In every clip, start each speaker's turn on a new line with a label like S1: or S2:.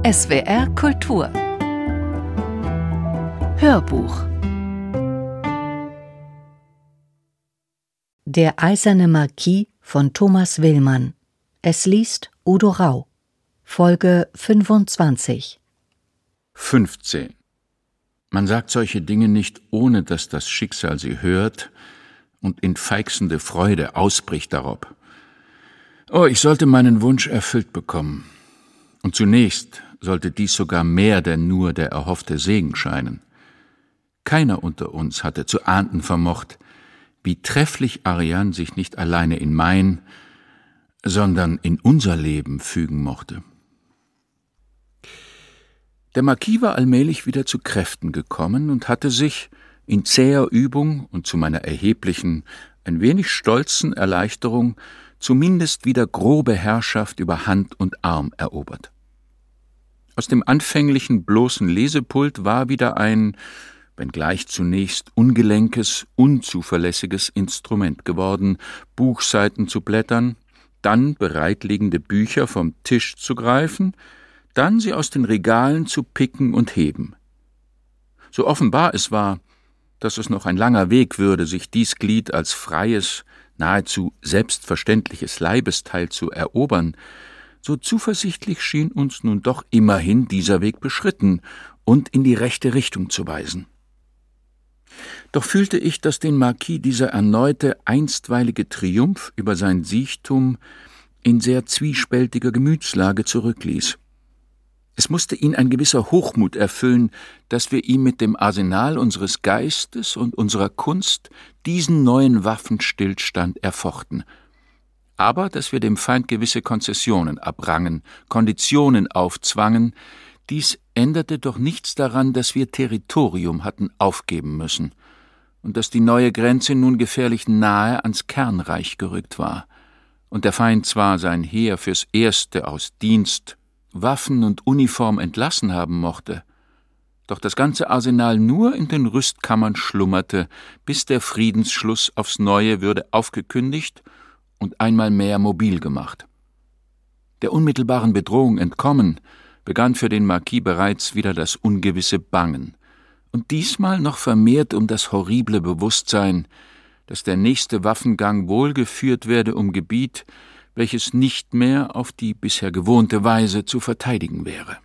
S1: SWR Kultur Hörbuch.
S2: Der eiserne Marquis von Thomas Willmann. Es liest Udo Rau. Folge 25.
S3: 15. Man sagt solche Dinge nicht, ohne dass das Schicksal sie hört und in feixende Freude ausbricht darob. Oh, ich sollte meinen Wunsch erfüllt bekommen. Und zunächst sollte dies sogar mehr denn nur der erhoffte Segen scheinen. Keiner unter uns hatte zu ahnden vermocht, wie trefflich Ariane sich nicht alleine in mein, sondern in unser Leben fügen mochte. Der Marquis war allmählich wieder zu Kräften gekommen und hatte sich in zäher Übung und zu meiner erheblichen, ein wenig stolzen Erleichterung zumindest wieder grobe Herrschaft über Hand und Arm erobert. Aus dem anfänglichen bloßen Lesepult war wieder ein, wenngleich zunächst ungelenkes, unzuverlässiges Instrument geworden, Buchseiten zu blättern, dann bereitliegende Bücher vom Tisch zu greifen, dann sie aus den Regalen zu picken und heben. So offenbar es war, dass es noch ein langer Weg würde, sich dies Glied als freies, nahezu selbstverständliches Leibesteil zu erobern, so zuversichtlich schien uns nun doch immerhin dieser Weg beschritten und in die rechte Richtung zu weisen. Doch fühlte ich, dass den Marquis dieser erneute, einstweilige Triumph über sein Siechtum in sehr zwiespältiger Gemütslage zurückließ. Es musste ihn ein gewisser Hochmut erfüllen, dass wir ihm mit dem Arsenal unseres Geistes und unserer Kunst diesen neuen Waffenstillstand erfochten, aber dass wir dem Feind gewisse Konzessionen abrangen, Konditionen aufzwangen. Dies änderte doch nichts daran, dass wir Territorium hatten aufgeben müssen und dass die neue Grenze nun gefährlich nahe ans Kernreich gerückt war und der Feind zwar sein Heer fürs Erste aus Dienst, Waffen und Uniform entlassen haben mochte, doch das ganze Arsenal nur in den Rüstkammern schlummerte, bis der Friedensschluss aufs Neue würde aufgekündigt und einmal mehr mobil gemacht. Der unmittelbaren Bedrohung entkommen, begann für den Marquis bereits wieder das ungewisse Bangen, und diesmal noch vermehrt um das horrible Bewusstsein, dass der nächste Waffengang wohl geführt werde Gebiet, welches nicht mehr auf die bisher gewohnte Weise zu verteidigen wäre.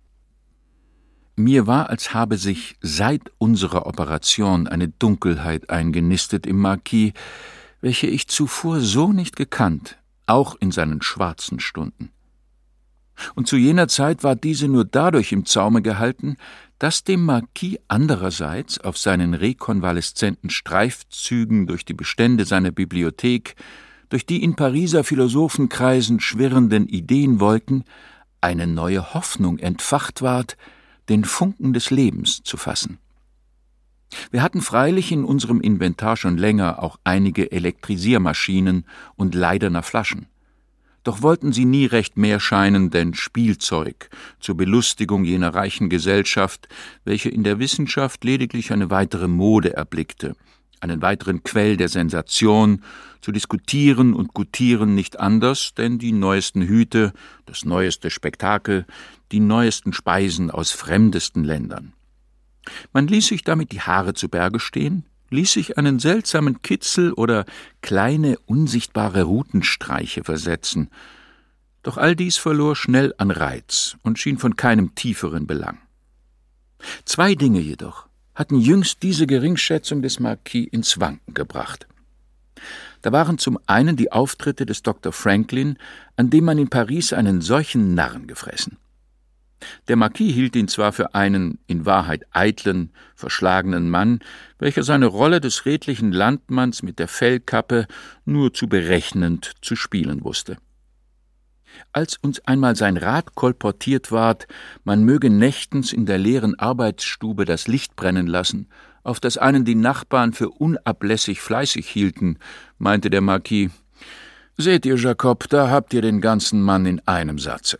S3: Mir war, als habe sich seit unserer Operation eine Dunkelheit eingenistet im Marquis, welche ich zuvor so nicht gekannt, auch in seinen schwarzen Stunden. Und zu jener Zeit war diese nur dadurch im Zaume gehalten, dass dem Marquis andererseits auf seinen rekonvaleszenten Streifzügen durch die Bestände seiner Bibliothek, durch die in Pariser Philosophenkreisen schwirrenden Ideenwolken, eine neue Hoffnung entfacht ward, den Funken des Lebens zu fassen. Wir hatten freilich in unserem Inventar schon länger auch einige Elektrisiermaschinen und Leidener Flaschen. Doch wollten sie nie recht mehr scheinen denn Spielzeug zur Belustigung jener reichen Gesellschaft, welche in der Wissenschaft lediglich eine weitere Mode erblickte, einen weiteren Quell der Sensation, zu diskutieren und gutieren nicht anders, denn die neuesten Hüte, das neueste Spektakel, die neuesten Speisen aus fremdesten Ländern. Man ließ sich damit die Haare zu Berge stehen, ließ sich einen seltsamen Kitzel oder kleine, unsichtbare Rutenstreiche versetzen. Doch all dies verlor schnell an Reiz und schien von keinem tieferen Belang. Zwei Dinge jedoch hatten jüngst diese Geringschätzung des Marquis ins Wanken gebracht. Da waren zum einen die Auftritte des Dr. Franklin, an dem man in Paris einen solchen Narren gefressen. Der Marquis hielt ihn zwar für einen in Wahrheit eitlen, verschlagenen Mann, welcher seine Rolle des redlichen Landmanns mit der Fellkappe nur zu berechnend zu spielen wusste. Als uns einmal sein Rat kolportiert ward, man möge nächtens in der leeren Arbeitsstube das Licht brennen lassen, auf das einen die Nachbarn für unablässig fleißig hielten, meinte der Marquis: »Seht ihr, Jacob, da habt ihr den ganzen Mann in einem Satze.«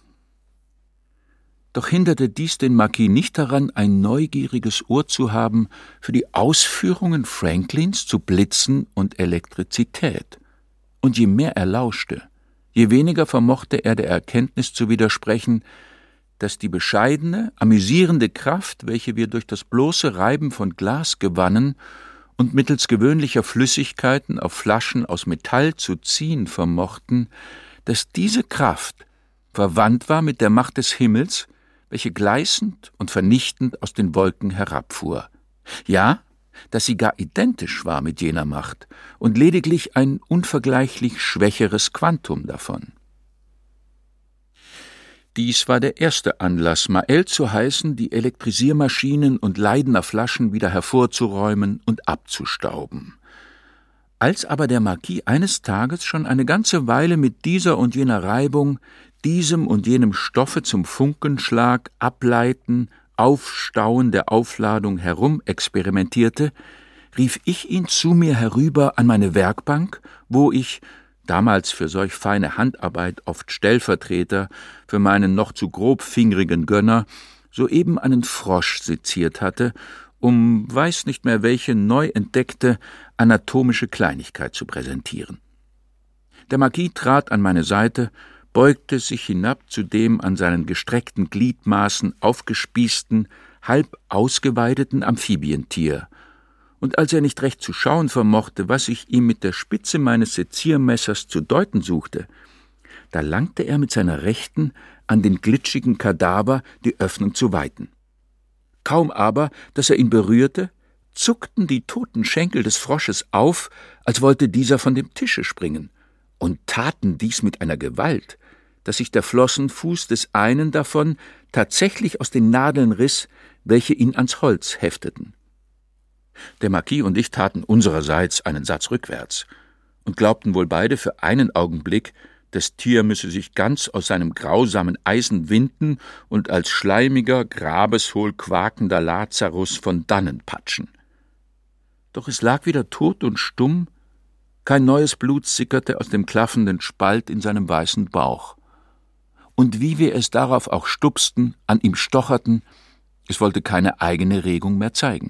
S3: Doch hinderte dies den Marquis nicht daran, ein neugieriges Ohr zu haben für die Ausführungen Franklins zu Blitzen und Elektrizität. Und je mehr er lauschte, je weniger vermochte er der Erkenntnis zu widersprechen, dass die bescheidene, amüsierende Kraft, welche wir durch das bloße Reiben von Glas gewannen und mittels gewöhnlicher Flüssigkeiten auf Flaschen aus Metall zu ziehen vermochten, dass diese Kraft verwandt war mit der Macht des Himmels, welche gleißend und vernichtend aus den Wolken herabfuhr. Ja, dass sie gar identisch war mit jener Macht und lediglich ein unvergleichlich schwächeres Quantum davon. Dies war der erste Anlass, Mael zu heißen, die Elektrisiermaschinen und Leidener Flaschen wieder hervorzuräumen und abzustauben. Als aber der Marquis eines Tages schon eine ganze Weile mit dieser und jener Reibung, diesem und jenem Stoffe zum Funkenschlag, Ableiten, Aufstauen der Aufladung herumexperimentierte, rief ich ihn zu mir herüber an meine Werkbank, wo ich, damals für solch feine Handarbeit oft Stellvertreter, für meinen noch zu grobfingrigen Gönner, soeben einen Frosch seziert hatte, um weiß nicht mehr welche neu entdeckte anatomische Kleinigkeit zu präsentieren. Der Marquis trat an meine Seite, beugte sich hinab zu dem an seinen gestreckten Gliedmaßen aufgespießten, halb ausgeweideten Amphibientier, und als er nicht recht zu schauen vermochte, was ich ihm mit der Spitze meines Seziermessers zu deuten suchte, da langte er mit seiner Rechten an den glitschigen Kadaver, die Öffnung zu weiten. Kaum aber, dass er ihn berührte, zuckten die toten Schenkel des Frosches auf, als wollte dieser von dem Tische springen, und taten dies mit einer Gewalt, dass sich der Flossenfuß des einen davon tatsächlich aus den Nadeln riss, welche ihn ans Holz hefteten. Der Marquis und ich taten unsererseits einen Satz rückwärts und glaubten wohl beide für einen Augenblick, das Tier müsse sich ganz aus seinem grausamen Eisen winden und als schleimiger, grabeshohl quakender Lazarus von dannen patschen. Doch es lag wieder tot und stumm, kein neues Blut sickerte aus dem klaffenden Spalt in seinem weißen Bauch. Und wie wir es darauf auch stupsten, an ihm stocherten, es wollte keine eigene Regung mehr zeigen.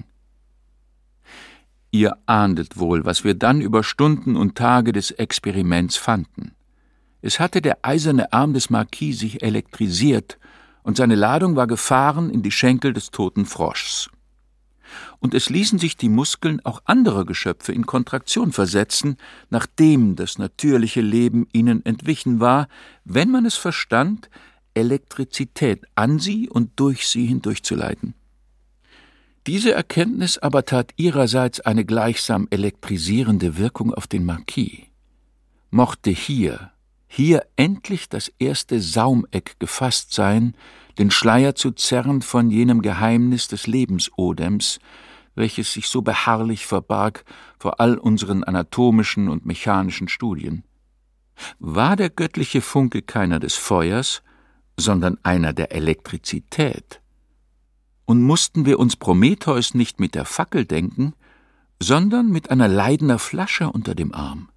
S3: Ihr ahndet wohl, was wir dann über Stunden und Tage des Experiments fanden. Es hatte der eiserne Arm des Marquis sich elektrisiert, und seine Ladung war gefahren in die Schenkel des toten Froschs. Und es ließen sich die Muskeln auch anderer Geschöpfe in Kontraktion versetzen, nachdem das natürliche Leben ihnen entwichen war, wenn man es verstand, Elektrizität an sie und durch sie hindurchzuleiten. Diese Erkenntnis aber tat ihrerseits eine gleichsam elektrisierende Wirkung auf den Marquis. Mochte hier endlich das erste Saumeck gefasst sein, den Schleier zu zerren von jenem Geheimnis des Lebensodems, welches sich so beharrlich verbarg vor all unseren anatomischen und mechanischen Studien. War der göttliche Funke keiner des Feuers, sondern einer der Elektrizität? Und mussten wir uns Prometheus nicht mit der Fackel denken, sondern mit einer Leidener Flasche unter dem Arm?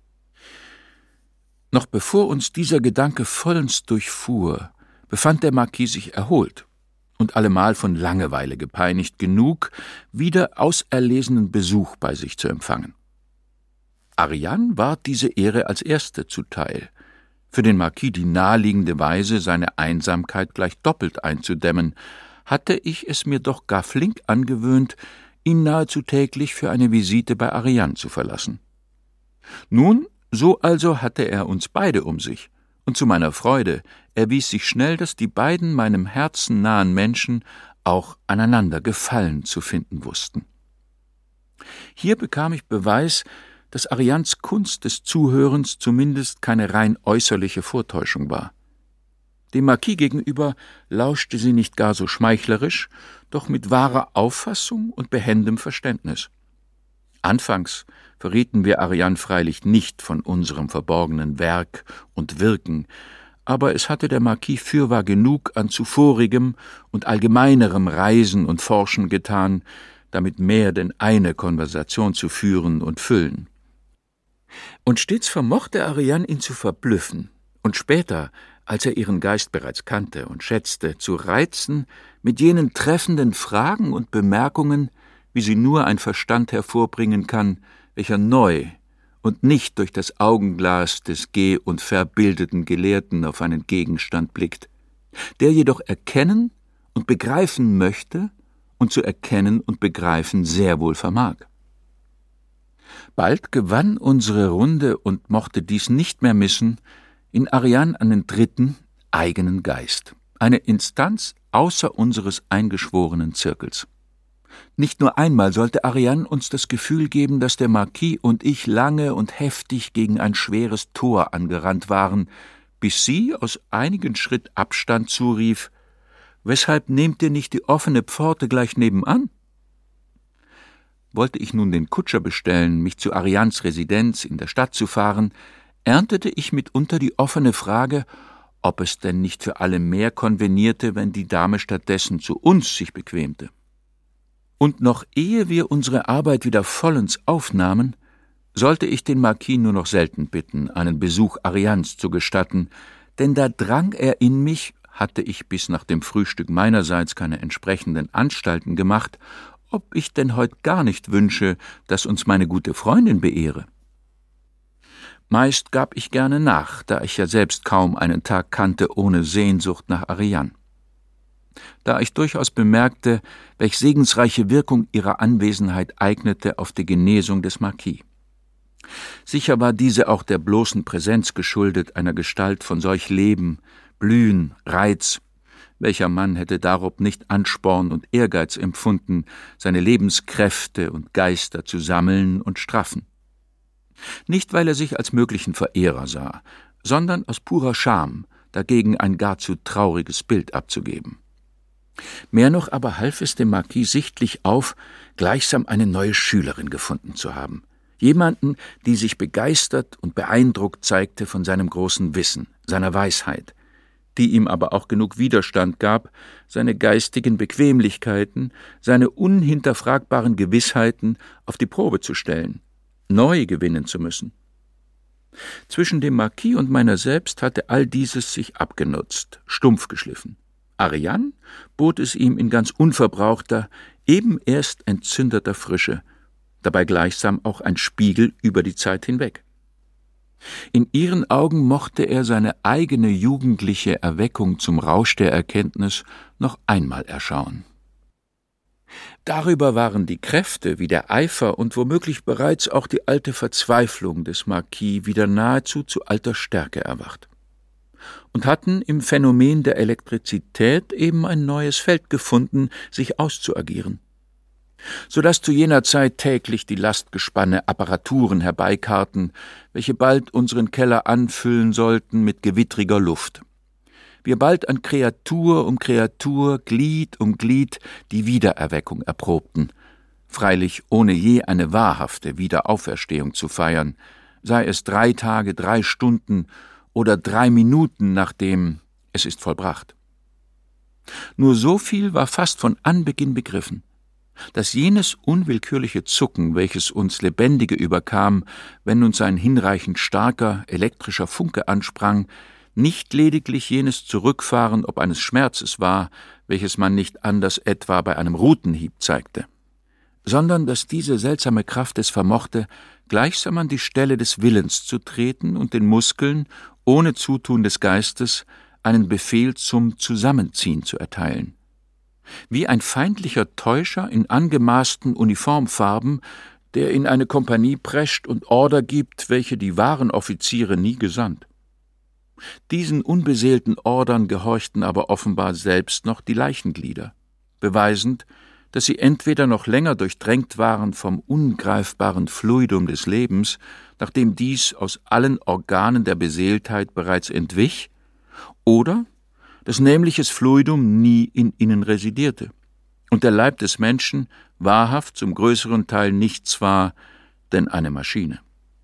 S3: Noch bevor uns dieser Gedanke vollends durchfuhr, befand der Marquis sich erholt und allemal von Langeweile gepeinigt genug, wieder auserlesenen Besuch bei sich zu empfangen. Ariane ward diese Ehre als erste zuteil, für den Marquis die naheliegende Weise, seine Einsamkeit gleich doppelt einzudämmen, hatte ich es mir doch gar flink angewöhnt, ihn nahezu täglich für eine Visite bei Ariane zu verlassen. Nun, so also hatte er uns beide um sich, und zu meiner Freude erwies sich schnell, dass die beiden meinem Herzen nahen Menschen auch aneinander Gefallen zu finden wussten. Hier bekam ich Beweis, dass Arianes Kunst des Zuhörens zumindest keine rein äußerliche Vortäuschung war. Dem Marquis gegenüber lauschte sie nicht gar so schmeichlerisch, doch mit wahrer Auffassung und behendem Verständnis. Anfangs verrieten wir Ariane freilich nicht von unserem verborgenen Werk und Wirken, aber es hatte der Marquis fürwahr genug an zuvorigem und allgemeinerem Reisen und Forschen getan, damit mehr denn eine Konversation zu führen und füllen. Und stets vermochte Ariane ihn zu verblüffen und später, als er ihren Geist bereits kannte und schätzte, zu reizen mit jenen treffenden Fragen und Bemerkungen, wie sie nur ein Verstand hervorbringen kann, welcher neu und nicht durch das Augenglas des geh- und verbildeten Gelehrten auf einen Gegenstand blickt, der jedoch erkennen und begreifen möchte und zu erkennen und begreifen sehr wohl vermag. Bald gewann unsere Runde und mochte dies nicht mehr missen, in Ariane einen dritten, eigenen Geist, eine Instanz außer unseres eingeschworenen Zirkels. Nicht nur einmal sollte Ariane uns das Gefühl geben, dass der Marquis und ich lange und heftig gegen ein schweres Tor angerannt waren, bis sie aus einigen Schritt Abstand zurief: »Weshalb nehmt ihr nicht die offene Pforte gleich nebenan?« Wollte ich nun den Kutscher bestellen, mich zu Arianes Residenz in der Stadt zu fahren, erntete ich mitunter die offene Frage, ob es denn nicht für alle mehr konvenierte, wenn die Dame stattdessen zu uns sich bequemte. Und noch ehe wir unsere Arbeit wieder vollends aufnahmen, sollte ich den Marquis nur noch selten bitten, einen Besuch Arianes zu gestatten, denn da drang er in mich, hatte ich bis nach dem Frühstück meinerseits keine entsprechenden Anstalten gemacht, ob ich denn heut gar nicht wünsche, dass uns meine gute Freundin beehre. Meist gab ich gerne nach, da ich ja selbst kaum einen Tag kannte ohne Sehnsucht nach Ariane. Da ich durchaus bemerkte, welch segensreiche Wirkung ihre Anwesenheit eignete auf die Genesung des Marquis. Sicher war diese auch der bloßen Präsenz geschuldet einer Gestalt von solch Leben, Blühen, Reiz. Welcher Mann hätte darob nicht Ansporn und Ehrgeiz empfunden, seine Lebenskräfte und Geister zu sammeln und straffen? Nicht, weil er sich als möglichen Verehrer sah, sondern aus purer Scham, dagegen ein gar zu trauriges Bild abzugeben. Mehr noch aber half es dem Marquis sichtlich auf, gleichsam eine neue Schülerin gefunden zu haben. Jemanden, die sich begeistert und beeindruckt zeigte von seinem großen Wissen, seiner Weisheit, die ihm aber auch genug Widerstand gab, seine geistigen Bequemlichkeiten, seine unhinterfragbaren Gewissheiten auf die Probe zu stellen, neu gewinnen zu müssen. Zwischen dem Marquis und meiner selbst hatte all dieses sich abgenutzt, stumpf geschliffen. Ariane bot es ihm in ganz unverbrauchter, eben erst entzündeter Frische, dabei gleichsam auch ein Spiegel über die Zeit hinweg. In ihren Augen mochte er seine eigene jugendliche Erweckung zum Rausch der Erkenntnis noch einmal erschauen. Darüber waren die Kräfte wie der Eifer und womöglich bereits auch die alte Verzweiflung des Marquis wieder nahezu zu alter Stärke erwacht und hatten im Phänomen der Elektrizität eben ein neues Feld gefunden, sich auszuagieren, so dass zu jener Zeit täglich die Lastgespanne Apparaturen herbeikarrten, welche bald unseren Keller anfüllen sollten mit gewittriger Luft. Wir bald an Kreatur um Kreatur, Glied um Glied die Wiedererweckung erprobten, freilich ohne je eine wahrhafte Wiederauferstehung zu feiern, sei es 3 Tage, 3 Stunden oder 3 Minuten nachdem es ist vollbracht. Nur so viel war fast von Anbeginn begriffen, dass jenes unwillkürliche Zucken, welches uns Lebendige überkam, wenn uns ein hinreichend starker elektrischer Funke ansprang, nicht lediglich jenes Zurückfahren ob eines Schmerzes war, welches man nicht anders etwa bei einem Rutenhieb zeigte, sondern dass diese seltsame Kraft es vermochte, gleichsam an die Stelle des Willens zu treten und den Muskeln, ohne Zutun des Geistes, einen Befehl zum Zusammenziehen zu erteilen. Wie ein feindlicher Täuscher in angemaßten Uniformfarben, der in eine Kompanie prescht und Order gibt, welche die wahren Offiziere nie gesandt. Diesen unbeseelten Ordern gehorchten aber offenbar selbst noch die Leichenglieder, beweisend, dass sie entweder noch länger durchdrängt waren vom ungreifbaren Fluidum des Lebens, nachdem dies aus allen Organen der Beseeltheit bereits entwich, oder dass nämliches Fluidum nie in ihnen residierte und der Leib des Menschen wahrhaft zum größeren Teil nichts war, denn eine Maschine.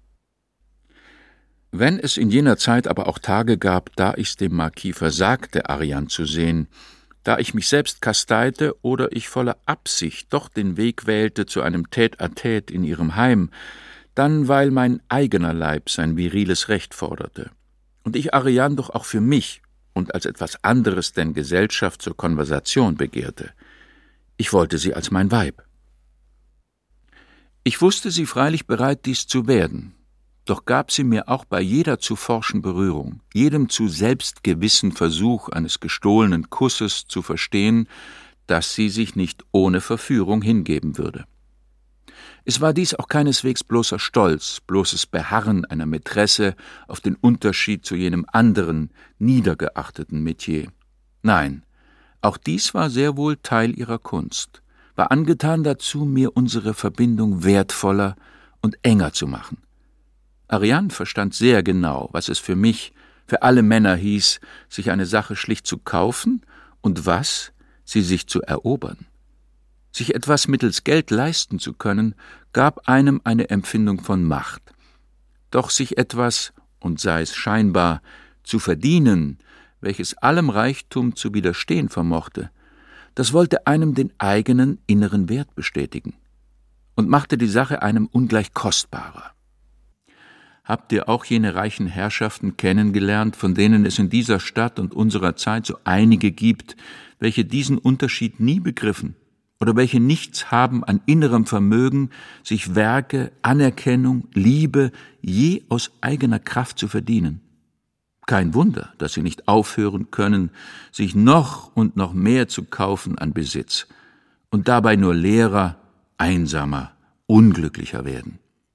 S3: Wenn es in jener Zeit aber auch Tage gab, da ich's dem Marquis versagte, Ariane zu sehen, da ich mich selbst kasteite oder ich voller Absicht doch den Weg wählte zu einem Tête-à-Tête in ihrem Heim, dann weil mein eigener Leib sein viriles Recht forderte und ich Ariane doch auch für mich und als etwas anderes denn Gesellschaft zur Konversation begehrte. Ich wollte sie als mein Weib. Ich wusste sie freilich bereit, dies zu werden, Doch gab sie mir auch bei jeder zu forschen Berührung, jedem zu selbstgewissen Versuch eines gestohlenen Kusses zu verstehen, dass sie sich nicht ohne Verführung hingeben würde. Es war dies auch keineswegs bloßer Stolz, bloßes Beharren einer Mätresse auf den Unterschied zu jenem anderen, niedergeachteten Metier. Nein, auch dies war sehr wohl Teil ihrer Kunst, war angetan dazu, mir unsere Verbindung wertvoller und enger zu machen. Ariane verstand sehr genau, was es für mich, für alle Männer hieß, sich eine Sache schlicht zu kaufen und was, sie sich zu erobern. Sich etwas mittels Geld leisten zu können, gab einem eine Empfindung von Macht. Doch sich etwas, und sei es scheinbar, zu verdienen, welches allem Reichtum zu widerstehen vermochte, das wollte einem den eigenen inneren Wert bestätigen und machte die Sache einem ungleich kostbarer. Habt ihr auch jene reichen Herrschaften kennengelernt, von denen es in dieser Stadt und unserer Zeit so einige gibt, welche diesen Unterschied nie begriffen oder welche nichts haben an innerem Vermögen, sich Werke, Anerkennung, Liebe je aus eigener Kraft zu verdienen? Kein Wunder, dass sie nicht aufhören können, sich noch und noch mehr zu kaufen an Besitz und dabei nur leerer, einsamer, unglücklicher werden.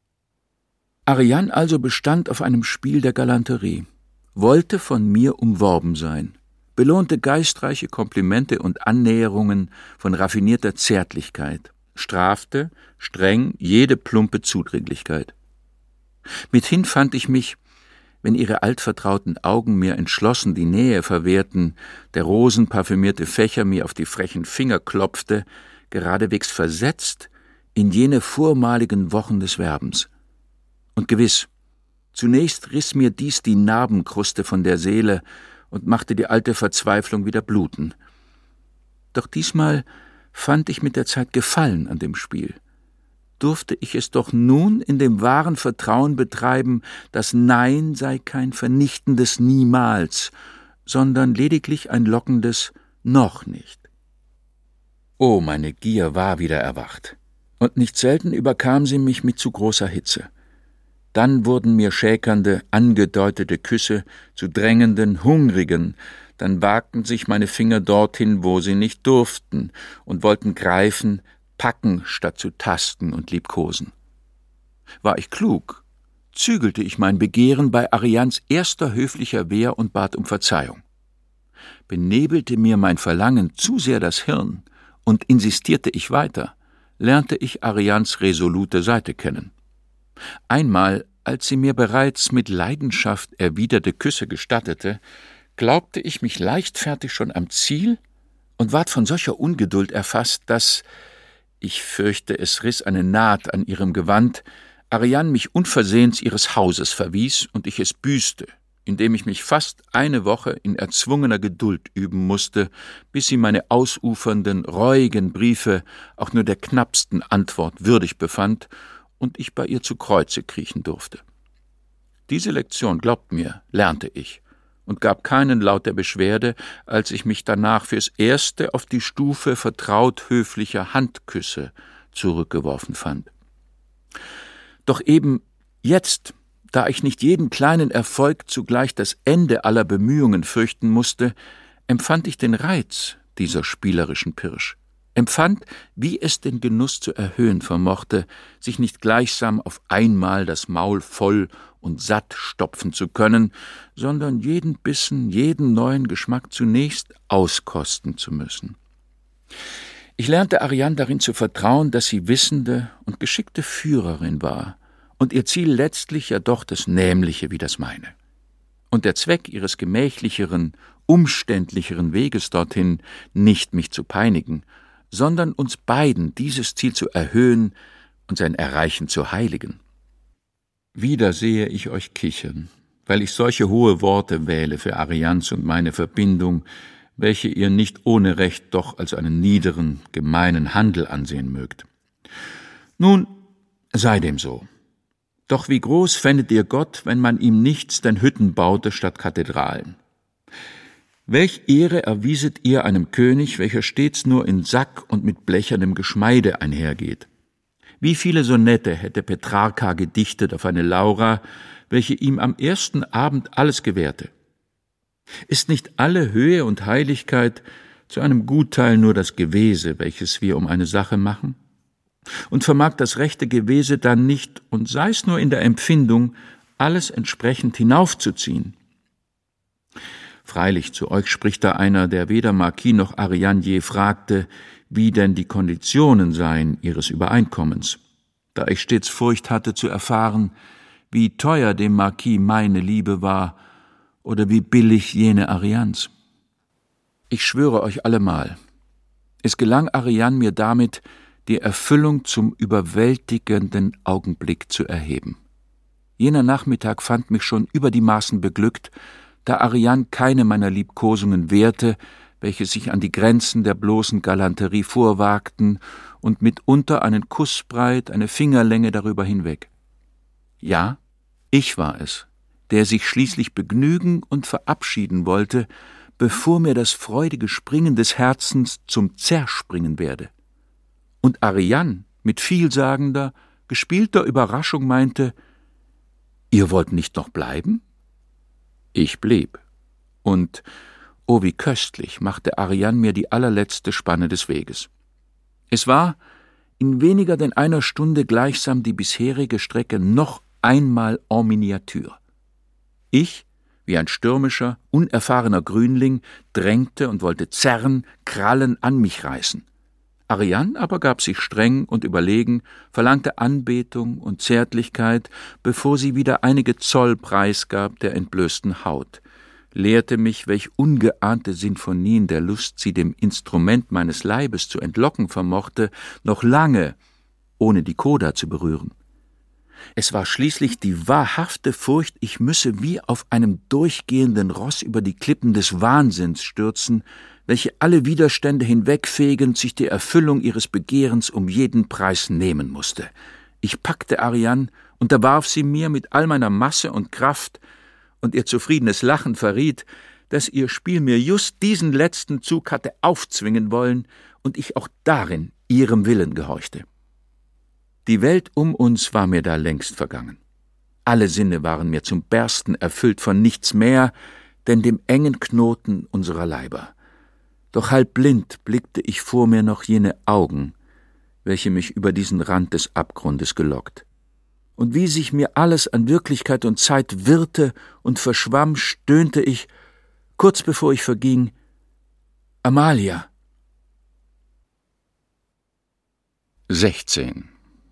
S3: Ariane also bestand auf einem Spiel der Galanterie, wollte von mir umworben sein, belohnte geistreiche Komplimente und Annäherungen von raffinierter Zärtlichkeit, strafte streng jede plumpe Zudringlichkeit. Mithin fand ich mich, wenn ihre altvertrauten Augen mir entschlossen die Nähe verwehrten, der rosenparfümierte Fächer mir auf die frechen Finger klopfte, geradewegs versetzt in jene vormaligen Wochen des Werbens. Und gewiss, zunächst riss mir dies die Narbenkruste von der Seele und machte die alte Verzweiflung wieder bluten. Doch diesmal fand ich mit der Zeit Gefallen an dem Spiel. Durfte ich es doch nun in dem wahren Vertrauen betreiben, dass Nein sei kein vernichtendes Niemals, sondern lediglich ein lockendes Noch nicht. Oh, meine Gier war wieder erwacht, und nicht selten überkam sie mich mit zu großer Hitze. Dann wurden mir schäkernde, angedeutete Küsse zu drängenden, hungrigen, dann wagten sich meine Finger dorthin, wo sie nicht durften, und wollten greifen, packen, statt zu tasten und liebkosen. War ich klug, zügelte ich mein Begehren bei Arianes erster höflicher Wehr und bat um Verzeihung. Benebelte mir mein Verlangen zu sehr das Hirn und insistierte ich weiter, lernte ich Arianes resolute Seite kennen. Einmal, als sie mir bereits mit Leidenschaft erwiderte Küsse gestattete, glaubte ich mich leichtfertig schon am Ziel und ward von solcher Ungeduld erfasst, dass, ich fürchte, es riss eine Naht an ihrem Gewand, Ariane mich unversehens ihres Hauses verwies und ich es büßte, indem ich mich fast eine Woche in erzwungener Geduld üben musste, bis sie meine ausufernden, reuigen Briefe auch nur der knappsten Antwort würdig befand und ich bei ihr zu Kreuze kriechen durfte. Diese Lektion, glaubt mir, lernte ich und gab keinen Laut der Beschwerde, als ich mich danach fürs Erste auf die Stufe vertraut höflicher Handküsse zurückgeworfen fand. Doch eben jetzt, da ich nicht jeden kleinen Erfolg zugleich das Ende aller Bemühungen fürchten musste, empfand ich den Reiz dieser spielerischen Pirsch, empfand, wie es den Genuss zu erhöhen vermochte, sich nicht gleichsam auf einmal das Maul voll und satt stopfen zu können, sondern jeden Bissen, jeden neuen Geschmack zunächst auskosten zu müssen. Ich lernte Ariane darin zu vertrauen, dass sie wissende und geschickte Führerin war und ihr Ziel letztlich ja doch das Nämliche wie das meine. Und der Zweck ihres gemächlicheren, umständlicheren Weges dorthin nicht mich zu peinigen, sondern uns beiden dieses Ziel zu erhöhen und sein Erreichen zu heiligen. Wieder sehe ich euch kichern, weil ich solche hohe Worte wähle für Arianes und meine Verbindung, welche ihr nicht ohne Recht doch als einen niederen, gemeinen Handel ansehen mögt. Nun, sei dem so. Doch wie groß fändet ihr Gott, wenn man ihm nichts denn Hütten baute statt Kathedralen? Welch Ehre erwieset ihr einem König, welcher stets nur in Sack und mit blechernem Geschmeide einhergeht? Wie viele Sonette hätte Petrarca gedichtet auf eine Laura, welche ihm am ersten Abend alles gewährte? Ist nicht alle Höhe und Heiligkeit zu einem Gutteil nur das Gewese, welches wir um eine Sache machen? Und vermag das rechte Gewese dann nicht, und sei es nur in der Empfindung, alles entsprechend hinaufzuziehen? Freilich, zu euch spricht da einer, der weder Marquis noch Ariane je fragte, wie denn die Konditionen seien ihres Übereinkommens, da ich stets Furcht hatte zu erfahren, wie teuer dem Marquis meine Liebe war oder wie billig jene Arians. Ich schwöre euch allemal, es gelang Ariane mir damit, die Erfüllung zum überwältigenden Augenblick zu erheben. Jener Nachmittag fand mich schon über die Maßen beglückt, da Ariane keine meiner Liebkosungen wehrte, welche sich an die Grenzen der bloßen Galanterie vorwagten und mitunter einen Kussbreit, eine Fingerlänge darüber hinweg. Ja, ich war es, der sich schließlich begnügen und verabschieden wollte, bevor mir das freudige Springen des Herzens zum Zerspringen werde. Und Ariane mit vielsagender, gespielter Überraschung meinte, »Ihr wollt nicht noch bleiben?« Ich blieb. Und, oh wie köstlich, machte Ariane mir die allerletzte Spanne des Weges. Es war in weniger denn einer Stunde gleichsam die bisherige Strecke noch einmal en Miniature. Ich, wie ein stürmischer, unerfahrener Grünling, drängte und wollte zerren, Krallen an mich reißen. Ariane aber gab sich streng und überlegen, verlangte Anbetung und Zärtlichkeit, bevor sie wieder einige Zoll preisgab der entblößten Haut, lehrte mich, welch ungeahnte Sinfonien der Lust sie dem Instrument meines Leibes zu entlocken vermochte, noch lange, ohne die Coda zu berühren. Es war schließlich die wahrhafte Furcht, ich müsse wie auf einem durchgehenden Ross über die Klippen des Wahnsinns stürzen, welche alle Widerstände hinwegfegend sich die Erfüllung ihres Begehrens um jeden Preis nehmen musste. Ich packte Ariane, unterwarf sie mir mit all meiner Masse und Kraft, und ihr zufriedenes Lachen verriet, dass ihr Spiel mir just diesen letzten Zug hatte aufzwingen wollen und ich auch darin ihrem Willen gehorchte. Die Welt um uns war mir da längst vergangen. Alle Sinne waren mir zum Bersten erfüllt von nichts mehr, denn dem engen Knoten unserer Leiber. Doch halb blind blickte ich vor mir noch jene Augen, welche mich über diesen Rand des Abgrundes gelockt. Und wie sich mir alles an Wirklichkeit und Zeit wirrte und verschwamm, stöhnte ich, kurz bevor ich verging, »Amalia!« 16.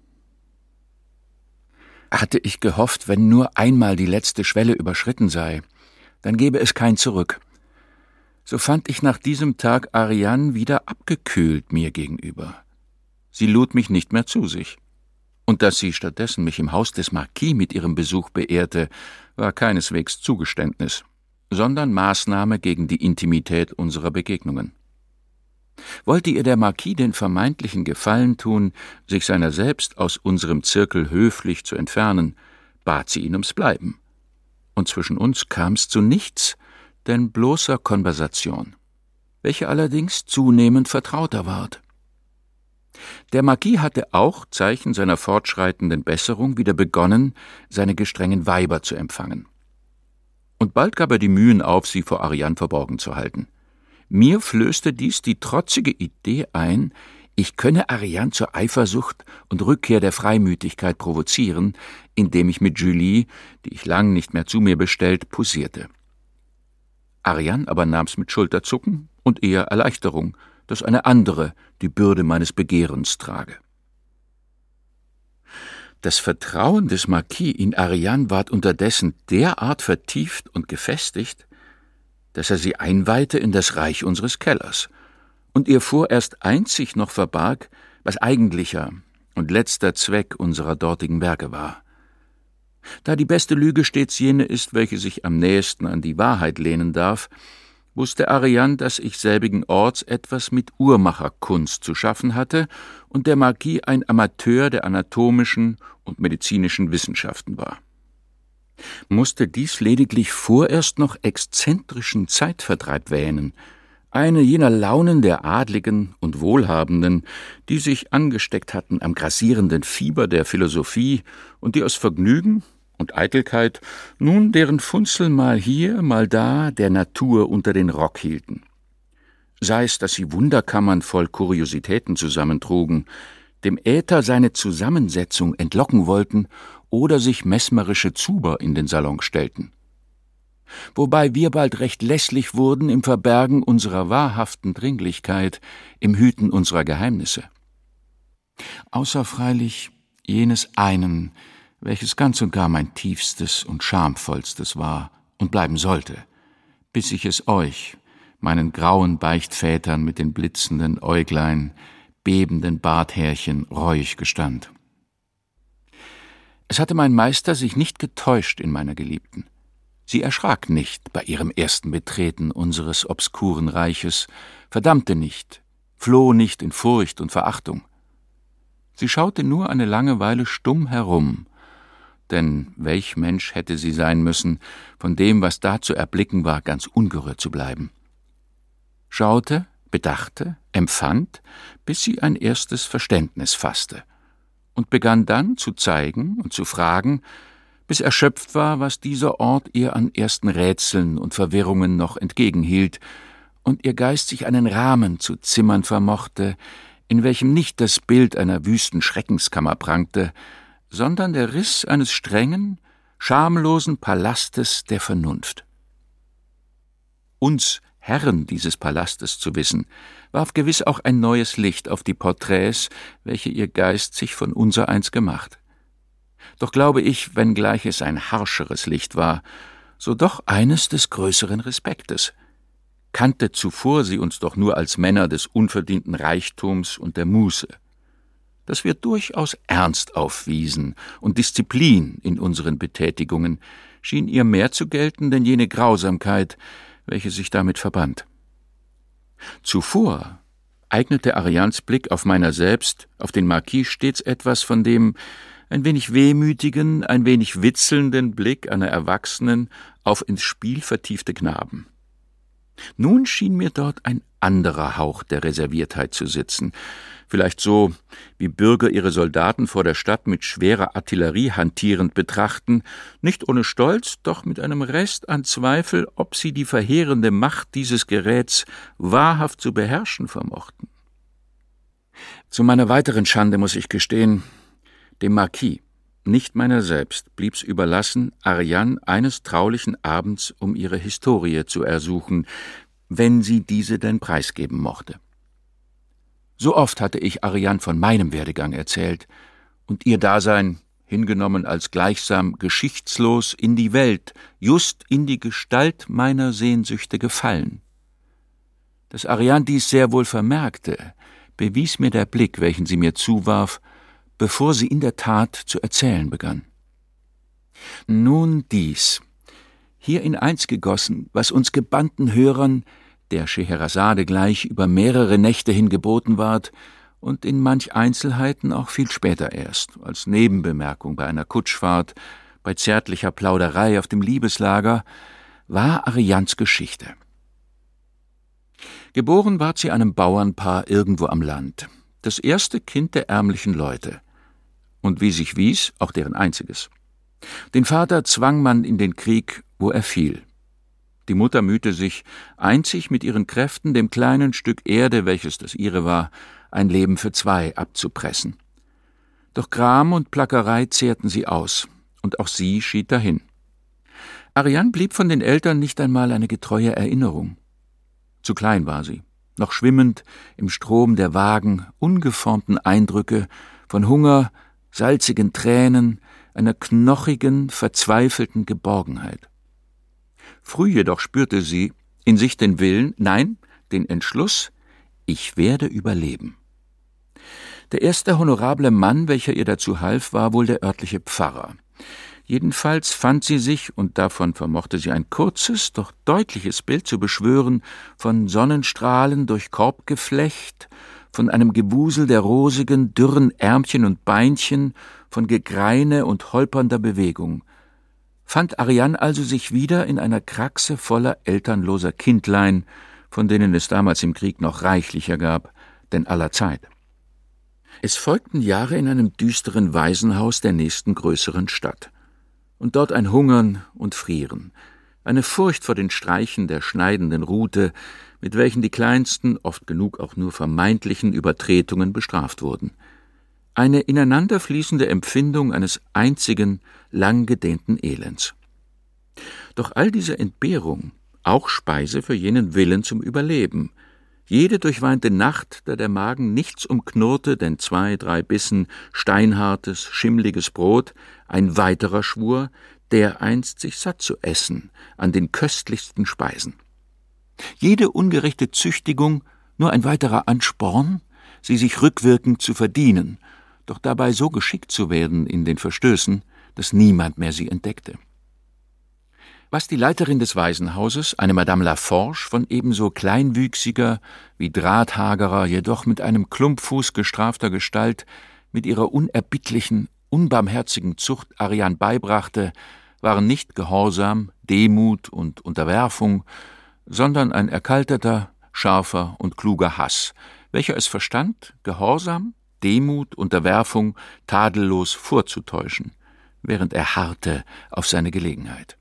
S3: Hatte ich gehofft, wenn nur einmal die letzte Schwelle überschritten sei, dann gäbe es kein Zurück. So fand ich nach diesem Tag Ariane wieder abgekühlt mir gegenüber. Sie lud mich nicht mehr zu sich. Und dass sie stattdessen mich im Haus des Marquis mit ihrem Besuch beehrte, war keineswegs Zugeständnis, sondern Maßnahme gegen die Intimität unserer Begegnungen. Wollte ihr der Marquis den vermeintlichen Gefallen tun, sich seiner selbst aus unserem Zirkel höflich zu entfernen, bat sie ihn ums Bleiben. Und zwischen uns kam's zu nichts, denn bloßer Konversation, welche allerdings zunehmend vertrauter ward. Der Marquis hatte auch, Zeichen seiner fortschreitenden Besserung, wieder begonnen, seine gestrengen Weiber zu empfangen. Und bald gab er die Mühen auf, sie vor Ariane verborgen zu halten. Mir flößte dies die trotzige Idee ein, ich könne Ariane zur Eifersucht und Rückkehr der Freimütigkeit provozieren, indem ich mit Julie, die ich lang nicht mehr zu mir bestellt, poussierte. Ariane aber nahm's mit Schulterzucken und eher Erleichterung, dass eine andere die Bürde meines Begehrens trage. Das Vertrauen des Marquis in Ariane ward unterdessen derart vertieft und gefestigt, dass er sie einweihte in das Reich unseres Kellers und ihr vorerst einzig noch verbarg, was eigentlicher und letzter Zweck unserer dortigen Werke war. Da die beste Lüge stets jene ist, welche sich am nächsten an die Wahrheit lehnen darf, wusste Ariane, dass ich selbigen Orts etwas mit Uhrmacherkunst zu schaffen hatte und der Marquis ein Amateur der anatomischen und medizinischen Wissenschaften war. Musste dies lediglich vorerst noch exzentrischen Zeitvertreib wähnen, Eine jener Launen der Adligen und Wohlhabenden, die sich angesteckt hatten am grassierenden Fieber der Philosophie und die aus Vergnügen und Eitelkeit nun deren Funzel mal hier, mal da der Natur unter den Rock hielten. Sei es, dass sie Wunderkammern voll Kuriositäten zusammentrugen, dem Äther seine Zusammensetzung entlocken wollten oder sich mesmerische Zuber in den Salon stellten. Wobei wir bald recht lässlich wurden im Verbergen unserer wahrhaften Dringlichkeit, im Hüten unserer Geheimnisse. Außer freilich jenes einen, welches ganz und gar mein tiefstes und schamvollstes war und bleiben sollte, bis ich es euch, meinen grauen Beichtvätern mit den blitzenden Äuglein, bebenden Barthärchen, reuig gestand. Es hatte mein Meister sich nicht getäuscht in meiner Geliebten. Sie erschrak nicht bei ihrem ersten Betreten unseres obskuren Reiches, verdammte nicht, floh nicht in Furcht und Verachtung. Sie schaute nur eine lange Weile stumm herum, denn welch Mensch hätte sie sein müssen, von dem, was da zu erblicken war, ganz ungerührt zu bleiben. Schaute, bedachte, empfand, bis sie ein erstes Verständnis fasste und begann dann zu zeigen und zu fragen, bis erschöpft war, was dieser Ort ihr an ersten Rätseln und Verwirrungen noch entgegenhielt und ihr Geist sich einen Rahmen zu zimmern vermochte, in welchem nicht das Bild einer wüsten Schreckenskammer prangte, sondern der Riss eines strengen, schamlosen Palastes der Vernunft. Uns Herren dieses Palastes zu wissen, warf gewiss auch ein neues Licht auf die Porträts, welche ihr Geist sich von unsereins gemacht. Doch glaube ich, wenngleich es ein harscheres Licht war, so doch eines des größeren Respektes. Kannte zuvor sie uns doch nur als Männer des unverdienten Reichtums und der Muße. Dass wir durchaus Ernst aufwiesen und Disziplin in unseren Betätigungen, schien ihr mehr zu gelten denn jene Grausamkeit, welche sich damit verband. Zuvor eignete Arians Blick auf meiner selbst, auf den Marquis stets etwas von dem ein wenig wehmütigen, ein wenig witzelnden Blick einer Erwachsenen auf ins Spiel vertiefte Knaben. Nun schien mir dort ein anderer Hauch der Reserviertheit zu sitzen, vielleicht so, wie Bürger ihre Soldaten vor der Stadt mit schwerer Artillerie hantierend betrachten, nicht ohne Stolz, doch mit einem Rest an Zweifel, ob sie die verheerende Macht dieses Geräts wahrhaft zu beherrschen vermochten. Zu meiner weiteren Schande muss ich gestehen, dem Marquis, nicht meiner selbst, blieb's überlassen, Ariane eines traulichen Abends um ihre Historie zu ersuchen, wenn sie diese denn preisgeben mochte. So oft hatte ich Ariane von meinem Werdegang erzählt und ihr Dasein, hingenommen als gleichsam geschichtslos, in die Welt, just in die Gestalt meiner Sehnsüchte gefallen. Dass Ariane dies sehr wohl vermerkte, bewies mir der Blick, welchen sie mir zuwarf, bevor sie in der Tat zu erzählen begann. Nun dies, hierin eins gegossen, was uns gebannten Hörern, der Scheherazade gleich über mehrere Nächte hin geboten ward und in manch Einzelheiten auch viel später erst, als Nebenbemerkung bei einer Kutschfahrt, bei zärtlicher Plauderei auf dem Liebeslager, war Arians Geschichte. Geboren ward sie einem Bauernpaar irgendwo am Land, das erste Kind der ärmlichen Leute und wie sich wies, auch deren einziges. Den Vater zwang man in den Krieg, wo er fiel. Die Mutter mühte sich, einzig mit ihren Kräften dem kleinen Stück Erde, welches das ihre war, ein Leben für zwei abzupressen. Doch Gram und Plackerei zehrten sie aus, und auch sie schied dahin. Ariane blieb von den Eltern nicht einmal eine getreue Erinnerung. Zu klein war sie, noch schwimmend im Strom der vagen, ungeformten Eindrücke von Hunger, salzigen Tränen, einer knochigen, verzweifelten Geborgenheit. Früh jedoch spürte sie in sich den Willen, nein, den Entschluss, ich werde überleben. Der erste honorable Mann, welcher ihr dazu half, war wohl der örtliche Pfarrer. Jedenfalls fand sie sich, und davon vermochte sie ein kurzes, doch deutliches Bild zu beschwören, von Sonnenstrahlen durch Korbgeflecht, von einem Gewusel der rosigen, dürren Ärmchen und Beinchen, von Gegreine und holpernder Bewegung. Fand Ariane also sich wieder in einer Kraxe voller elternloser Kindlein, von denen es damals im Krieg noch reichlicher gab, denn aller Zeit. Es folgten Jahre in einem düsteren Waisenhaus der nächsten größeren Stadt. Und dort ein Hungern und Frieren, eine Furcht vor den Streichen der schneidenden Rute, mit welchen die kleinsten, oft genug auch nur vermeintlichen Übertretungen bestraft wurden. Eine ineinanderfließende Empfindung eines einzigen, lang gedehnten Elends. Doch all diese Entbehrung, auch Speise für jenen Willen zum Überleben, jede durchweinte Nacht, da der Magen nichts umknurrte, denn 2, 3 Bissen steinhartes, schimmliges Brot, ein weiterer Schwur, dereinst sich satt zu essen an den köstlichsten Speisen. Jede ungerechte Züchtigung nur ein weiterer Ansporn, sie sich rückwirkend zu verdienen, doch dabei so geschickt zu werden in den Verstößen, dass niemand mehr sie entdeckte. Was die Leiterin des Waisenhauses, eine Madame Laforge, von ebenso kleinwüchsiger wie drahthagerer, jedoch mit einem Klumpfuß gestrafter Gestalt, mit ihrer unerbittlichen, unbarmherzigen Zucht Ariane beibrachte, waren nicht Gehorsam, Demut und Unterwerfung, sondern ein erkalteter, scharfer und kluger Hass, welcher es verstand, Gehorsam, Demut, Unterwerfung tadellos vorzutäuschen, während er harrte auf seine Gelegenheit.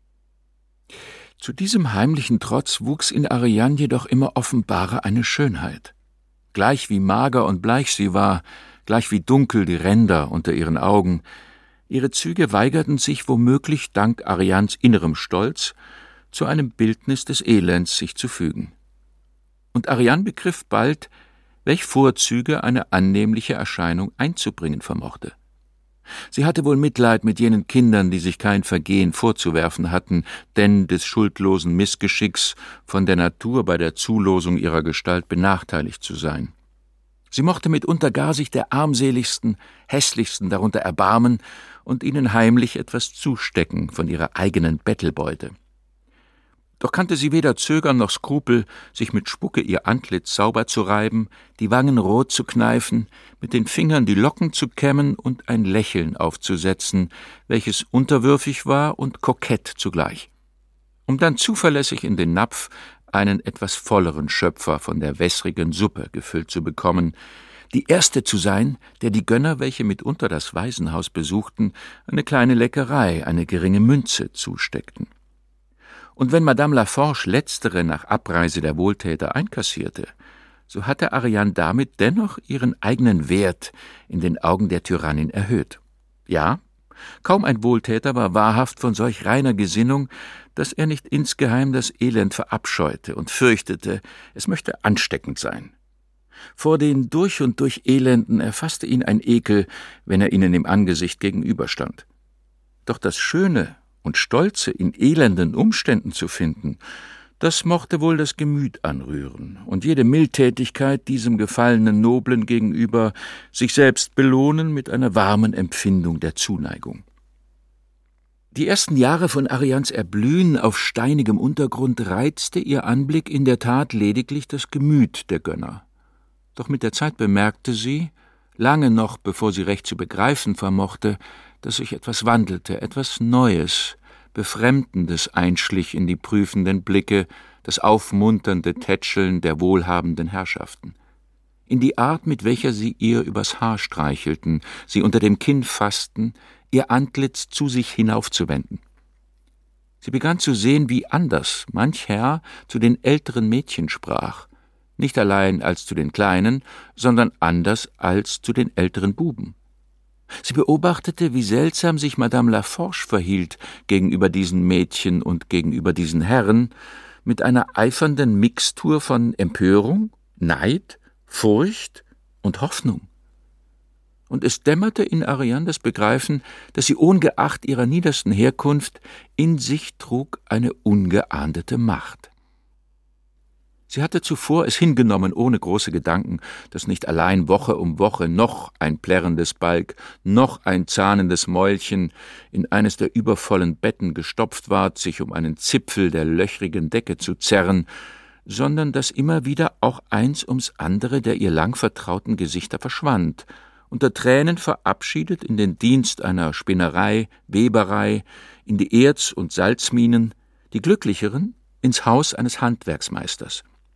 S3: Zu diesem heimlichen Trotz wuchs in Ariane jedoch immer offenbarer eine Schönheit. Gleich wie mager und bleich sie war, gleich wie dunkel die Ränder unter ihren Augen, ihre Züge weigerten sich womöglich dank Arianes innerem Stolz, zu einem Bildnis des Elends sich zu fügen. Und Ariane begriff bald, welch Vorzüge eine annehmliche Erscheinung einzubringen vermochte. Sie hatte wohl Mitleid mit jenen Kindern, die sich kein Vergehen vorzuwerfen hatten, denn des schuldlosen Missgeschicks von der Natur bei der Zulosung ihrer Gestalt benachteiligt zu sein. Sie mochte mitunter gar sich der armseligsten, hässlichsten darunter erbarmen und ihnen heimlich etwas zustecken von ihrer eigenen Bettelbeute. Doch kannte sie weder Zögern noch Skrupel, sich mit Spucke ihr Antlitz sauber zu reiben, die Wangen rot zu kneifen, mit den Fingern die Locken zu kämmen und ein Lächeln aufzusetzen, welches unterwürfig war und kokett zugleich, um dann zuverlässig in den Napf einen etwas volleren Schöpfer von der wässrigen Suppe gefüllt zu bekommen, die erste zu sein, der die Gönner, welche mitunter das Waisenhaus besuchten, eine kleine Leckerei, eine geringe Münze zusteckten. Und wenn Madame Laforge letztere nach Abreise der Wohltäter einkassierte, so hatte Ariane damit dennoch ihren eigenen Wert in den Augen der Tyrannin erhöht. Ja, kaum ein Wohltäter war wahrhaft von solch reiner Gesinnung, dass er nicht insgeheim das Elend verabscheute und fürchtete, es möchte ansteckend sein. Vor den durch und durch Elenden erfasste ihn ein Ekel, wenn er ihnen im Angesicht gegenüberstand. Doch das Schöne und Stolze in elenden Umständen zu finden, das mochte wohl das Gemüt anrühren und jede Mildtätigkeit diesem gefallenen Noblen gegenüber sich selbst belohnen mit einer warmen Empfindung der Zuneigung. Die ersten Jahre von Arianes Erblühen auf steinigem Untergrund reizte ihr Anblick in der Tat lediglich das Gemüt der Gönner. Doch mit der Zeit bemerkte sie, lange noch bevor sie recht zu begreifen vermochte, dass sich etwas wandelte, etwas Neues, Befremdendes einschlich in die prüfenden Blicke, das aufmunternde Tätscheln der wohlhabenden Herrschaften. In die Art, mit welcher sie ihr übers Haar streichelten, sie unter dem Kinn fassten, ihr Antlitz zu sich hinaufzuwenden. Sie begann zu sehen, wie anders manch Herr zu den älteren Mädchen sprach, nicht allein als zu den Kleinen, sondern anders als zu den älteren Buben. Sie beobachtete, wie seltsam sich Madame Laforge verhielt gegenüber diesen Mädchen und gegenüber diesen Herren, mit einer eifernden Mixtur von Empörung, Neid, Furcht und Hoffnung. Und es dämmerte in Ariane das Begreifen, dass sie ohngeacht ihrer niedersten Herkunft in sich trug eine ungeahndete Macht. Sie hatte zuvor es hingenommen, ohne große Gedanken, dass nicht allein Woche um Woche noch ein plärrendes Balg, noch ein zahnendes Mäulchen in eines der übervollen Betten gestopft ward, sich um einen Zipfel der löchrigen Decke zu zerren, sondern dass immer wieder auch eins ums andere der ihr lang vertrauten Gesichter verschwand, unter Tränen verabschiedet in den Dienst einer Spinnerei, Weberei, in die Erz- und Salzminen, die Glücklicheren ins Haus eines Handwerksmeisters.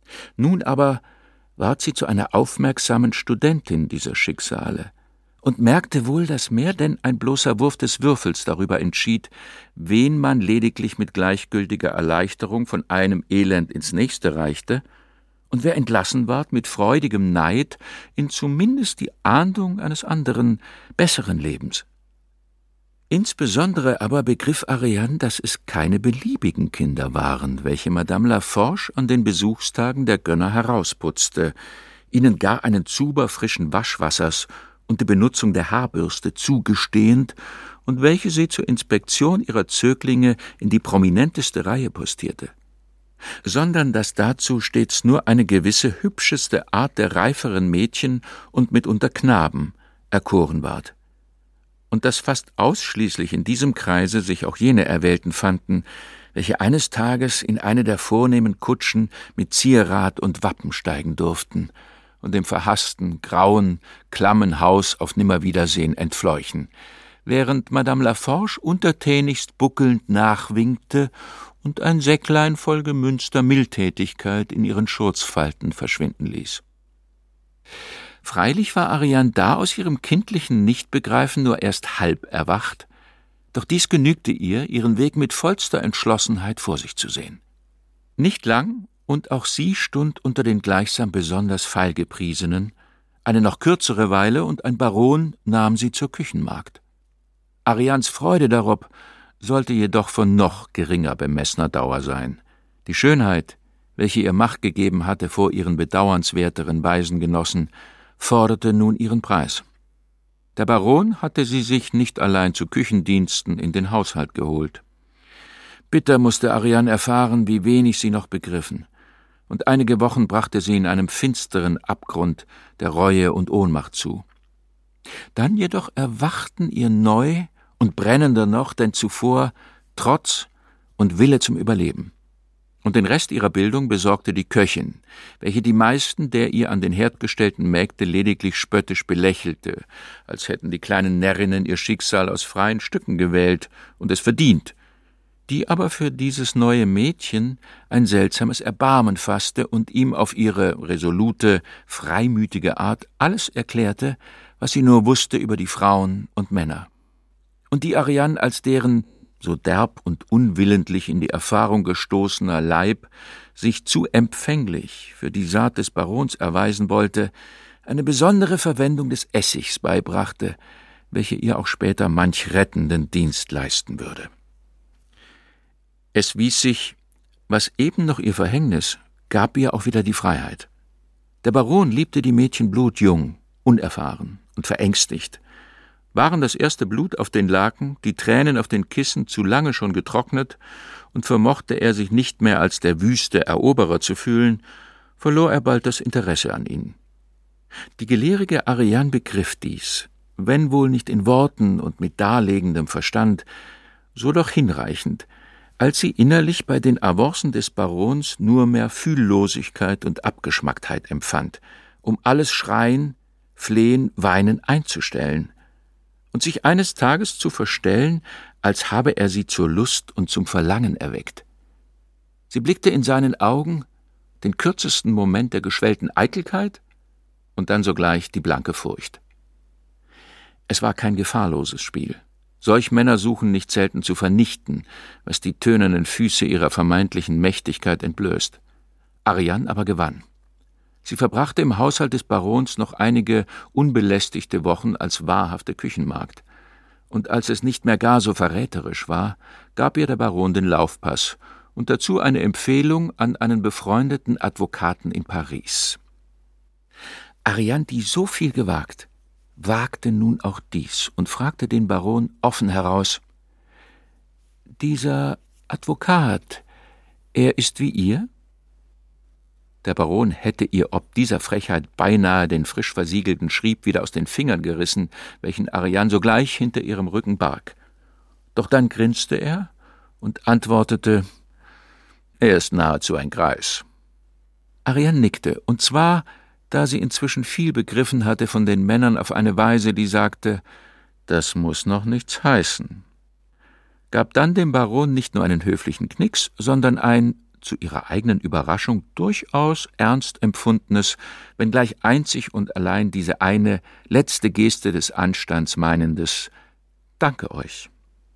S3: Nun aber ward sie zu einer aufmerksamen Studentin dieser Schicksale und merkte wohl, dass mehr denn ein bloßer Wurf des Würfels darüber entschied, wen man lediglich mit gleichgültiger Erleichterung von einem Elend ins nächste reichte und wer entlassen ward mit freudigem Neid in zumindest die Ahndung eines anderen, besseren Lebens. Insbesondere aber begriff Ariane, dass es keine beliebigen Kinder waren, welche Madame Laforge an den Besuchstagen der Gönner herausputzte, ihnen gar einen Zuber frischen Waschwassers und die Benutzung der Haarbürste zugestehend und welche sie zur Inspektion ihrer Zöglinge in die prominenteste Reihe postierte, sondern dass dazu stets nur eine gewisse hübscheste Art der reiferen Mädchen und mitunter Knaben erkoren ward, und dass fast ausschließlich in diesem Kreise sich auch jene Erwählten fanden, welche eines Tages in eine der vornehmen Kutschen mit Zierat und Wappen steigen durften und dem verhassten, grauen, klammen Haus auf Nimmerwiedersehen entfleuchen, während Madame Laforge untertänigst buckelnd nachwinkte und ein Säcklein voll gemünzter Mildtätigkeit in ihren Schurzfalten verschwinden ließ. Freilich war Ariane da aus ihrem kindlichen Nichtbegreifen nur erst halb erwacht, doch dies genügte ihr, ihren Weg mit vollster Entschlossenheit vor sich zu sehen. Nicht lang, und auch sie stund unter den gleichsam besonders feilgepriesenen, eine noch kürzere Weile, und ein Baron nahm sie zur Küchenmagd. Arianes Freude darob sollte jedoch von noch geringer bemessener Dauer sein. Die Schönheit, welche ihr Macht gegeben hatte vor ihren bedauernswerteren Waisengenossen, forderte nun ihren Preis. Der Baron hatte sie sich nicht allein zu Küchendiensten in den Haushalt geholt. Bitter musste Ariane erfahren, wie wenig sie noch begriffen, und einige Wochen brachte sie in einem finsteren Abgrund der Reue und Ohnmacht zu. Dann jedoch erwachten ihr neu und brennender noch denn zuvor Trotz und Wille zum Überleben. Und den Rest ihrer Bildung besorgte die Köchin, welche die meisten der ihr an den Herd gestellten Mägde lediglich spöttisch belächelte, als hätten die kleinen Närrinnen ihr Schicksal aus freien Stücken gewählt und es verdient, die aber für dieses neue Mädchen ein seltsames Erbarmen fasste und ihm auf ihre resolute, freimütige Art alles erklärte, was sie nur wusste über die Frauen und Männer, und die Ariane als deren so derb und unwillentlich in die Erfahrung gestoßener Leib sich zu empfänglich für die Saat des Barons erweisen wollte, eine besondere Verwendung des Essigs beibrachte, welche ihr auch später manch rettenden Dienst leisten würde. Es wies sich, was eben noch ihr Verhängnis, gab ihr auch wieder die Freiheit. Der Baron liebte die Mädchen blutjung, unerfahren und verängstigt. Waren das erste Blut auf den Laken, die Tränen auf den Kissen zu lange schon getrocknet, und vermochte er sich nicht mehr als der wüste Eroberer zu fühlen, verlor er bald das Interesse an ihnen. Die gelehrige Ariane begriff dies, wenn wohl nicht in Worten und mit darlegendem Verstand, so doch hinreichend, als sie innerlich bei den Avancen des Barons nur mehr Fühllosigkeit und Abgeschmacktheit empfand, um alles Schreien, Flehen, Weinen einzustellen und sich eines Tages zu verstellen, als habe er sie zur Lust und zum Verlangen erweckt. Sie blickte in seinen Augen den kürzesten Moment der geschwellten Eitelkeit und dann sogleich die blanke Furcht. Es war kein gefahrloses Spiel. Solch Männer suchen nicht selten zu vernichten, was die tönernen Füße ihrer vermeintlichen Mächtigkeit entblößt. Ariane aber gewann. Sie verbrachte im Haushalt des Barons noch einige unbelästigte Wochen als wahrhafte Küchenmagd, und als es nicht mehr gar so verräterisch war, gab ihr der Baron den Laufpass und dazu eine Empfehlung an einen befreundeten Advokaten in Paris. Ariane, die so viel gewagt, wagte nun auch dies und fragte den Baron offen heraus: »Dieser Advokat, er ist wie ihr?« Der Baron hätte ihr ob dieser Frechheit beinahe den frisch versiegelten Schrieb wieder aus den Fingern gerissen, welchen Ariane sogleich hinter ihrem Rücken barg. Doch dann grinste er und antwortete: »Er ist nahezu ein Greis.« Ariane nickte, und zwar, da sie inzwischen viel begriffen hatte von den Männern auf eine Weise, die sagte: »Das muß noch nichts heißen«, gab dann dem Baron nicht nur einen höflichen Knicks, sondern ein zu ihrer eigenen Überraschung durchaus ernst empfundenes, wenngleich einzig und allein diese eine letzte Geste des Anstands meinendes »Danke euch«.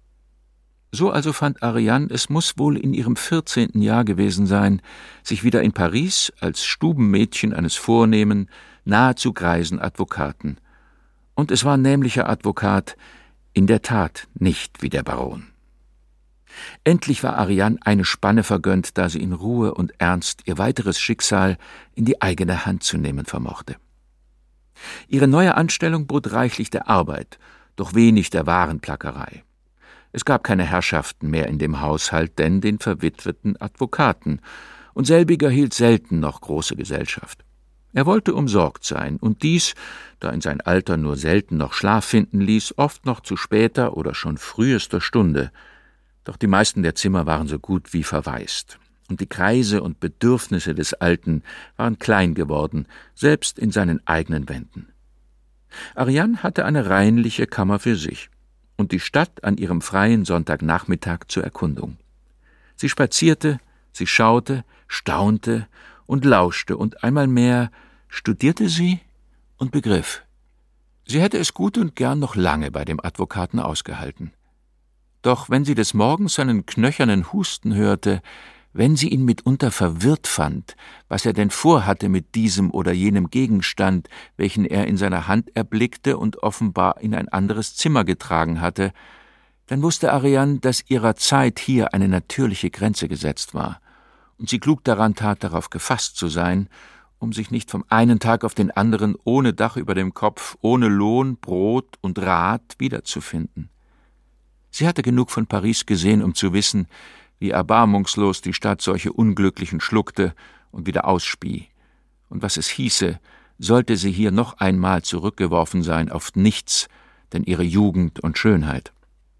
S3: So also fand Ariane, es muß wohl in ihrem 14. Jahr gewesen sein, sich wieder in Paris als Stubenmädchen eines vornehmen, nahezu greisen Advokaten. Und es war ein nämlicher Advokat, in der Tat nicht wie der Baron. Endlich war Ariane eine Spanne vergönnt, da sie in Ruhe und Ernst ihr weiteres Schicksal in die eigene Hand zu nehmen vermochte. Ihre neue Anstellung bot reichlich der Arbeit, doch wenig der wahren Plackerei. Es gab keine Herrschaften mehr in dem Haushalt, denn den verwitweten Advokaten, und selbiger hielt selten noch große Gesellschaft. Er wollte umsorgt sein, und dies, da ihn sein Alter nur selten noch Schlaf finden ließ, oft noch zu später oder schon frühester Stunde. Doch die meisten der Zimmer waren so gut wie verwaist, und die Kreise und Bedürfnisse des Alten waren klein geworden, selbst in seinen eigenen Wänden. Ariane hatte eine reinliche Kammer für sich und die Stadt an ihrem freien Sonntagnachmittag zur Erkundung. Sie spazierte, sie schaute, staunte und lauschte, und einmal mehr studierte sie und begriff. Sie hätte es gut und gern noch lange bei dem Advokaten ausgehalten. Doch wenn sie des Morgens seinen knöchernen Husten hörte, wenn sie ihn mitunter verwirrt fand, was er denn vorhatte mit diesem oder jenem Gegenstand, welchen er in seiner Hand erblickte und offenbar in ein anderes Zimmer getragen hatte, dann wusste Ariane, dass ihrer Zeit hier eine natürliche Grenze gesetzt war, und sie klug daran tat, darauf gefasst zu sein, um sich nicht vom einen Tag auf den anderen ohne Dach über dem Kopf, ohne Lohn, Brot und Rat wiederzufinden. Sie hatte genug von Paris gesehen, um zu wissen, wie erbarmungslos die Stadt solche Unglücklichen schluckte und wieder ausspie, und was es hieße, sollte sie hier noch einmal zurückgeworfen sein auf nichts, denn ihre Jugend und Schönheit.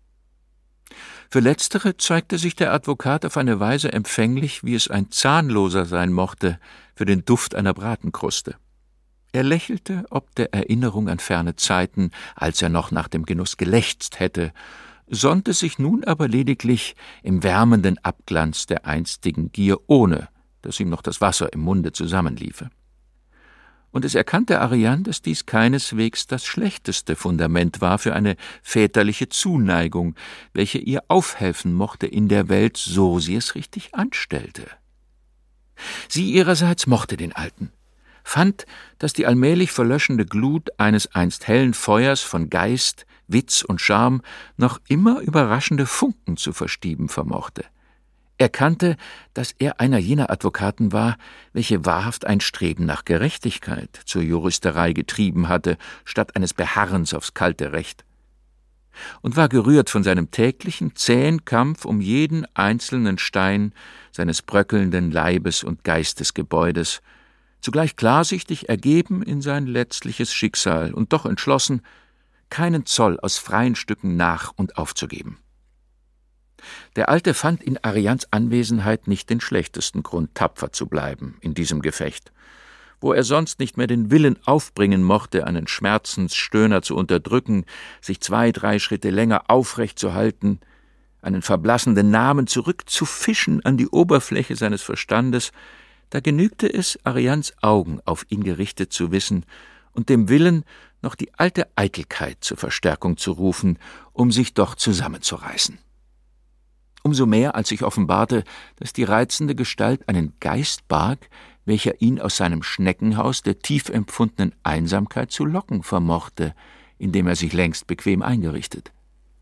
S3: Für letztere zeigte sich der Advokat auf eine Weise empfänglich, wie es ein Zahnloser sein mochte für den Duft einer Bratenkruste. Er lächelte ob der Erinnerung an ferne Zeiten, als er noch nach dem Genuss gelächzt hätte, sonnte sich nun aber lediglich im wärmenden Abglanz der einstigen Gier, ohne dass ihm noch das Wasser im Munde zusammenliefe. Und es erkannte Ariane, dass dies keineswegs das schlechteste Fundament war für eine väterliche Zuneigung, welche ihr aufhelfen mochte in der Welt, so sie es richtig anstellte. Sie ihrerseits mochte den Alten, fand, dass die allmählich verlöschende Glut eines einst hellen Feuers von Geist, Witz und Charme noch immer überraschende Funken zu verstieben vermochte. Erkannte, dass er einer jener Advokaten war, welche wahrhaft ein Streben nach Gerechtigkeit zur Juristerei getrieben hatte, statt eines Beharrens aufs kalte Recht. Und war gerührt von seinem täglichen, zähen Kampf um jeden einzelnen Stein seines bröckelnden Leibes und Geistesgebäudes, zugleich klarsichtig ergeben in sein letztliches Schicksal und doch entschlossen, keinen Zoll aus freien Stücken nach- und aufzugeben. Der Alte fand in Arianes Anwesenheit nicht den schlechtesten Grund, tapfer zu bleiben in diesem Gefecht. Wo er sonst nicht mehr den Willen aufbringen mochte, einen Schmerzensstöhner zu unterdrücken, sich 2-3 Schritte länger aufrecht zu halten, einen verblassenden Namen zurückzufischen an die Oberfläche seines Verstandes, da genügte es, Arianes Augen auf ihn gerichtet zu wissen und dem Willen, noch die alte Eitelkeit zur Verstärkung zu rufen, um sich doch zusammenzureißen. Umso mehr, als sich offenbarte, dass die reizende Gestalt einen Geist barg, welcher ihn aus seinem Schneckenhaus der tief empfundenen Einsamkeit zu locken vermochte, in dem er sich längst bequem eingerichtet.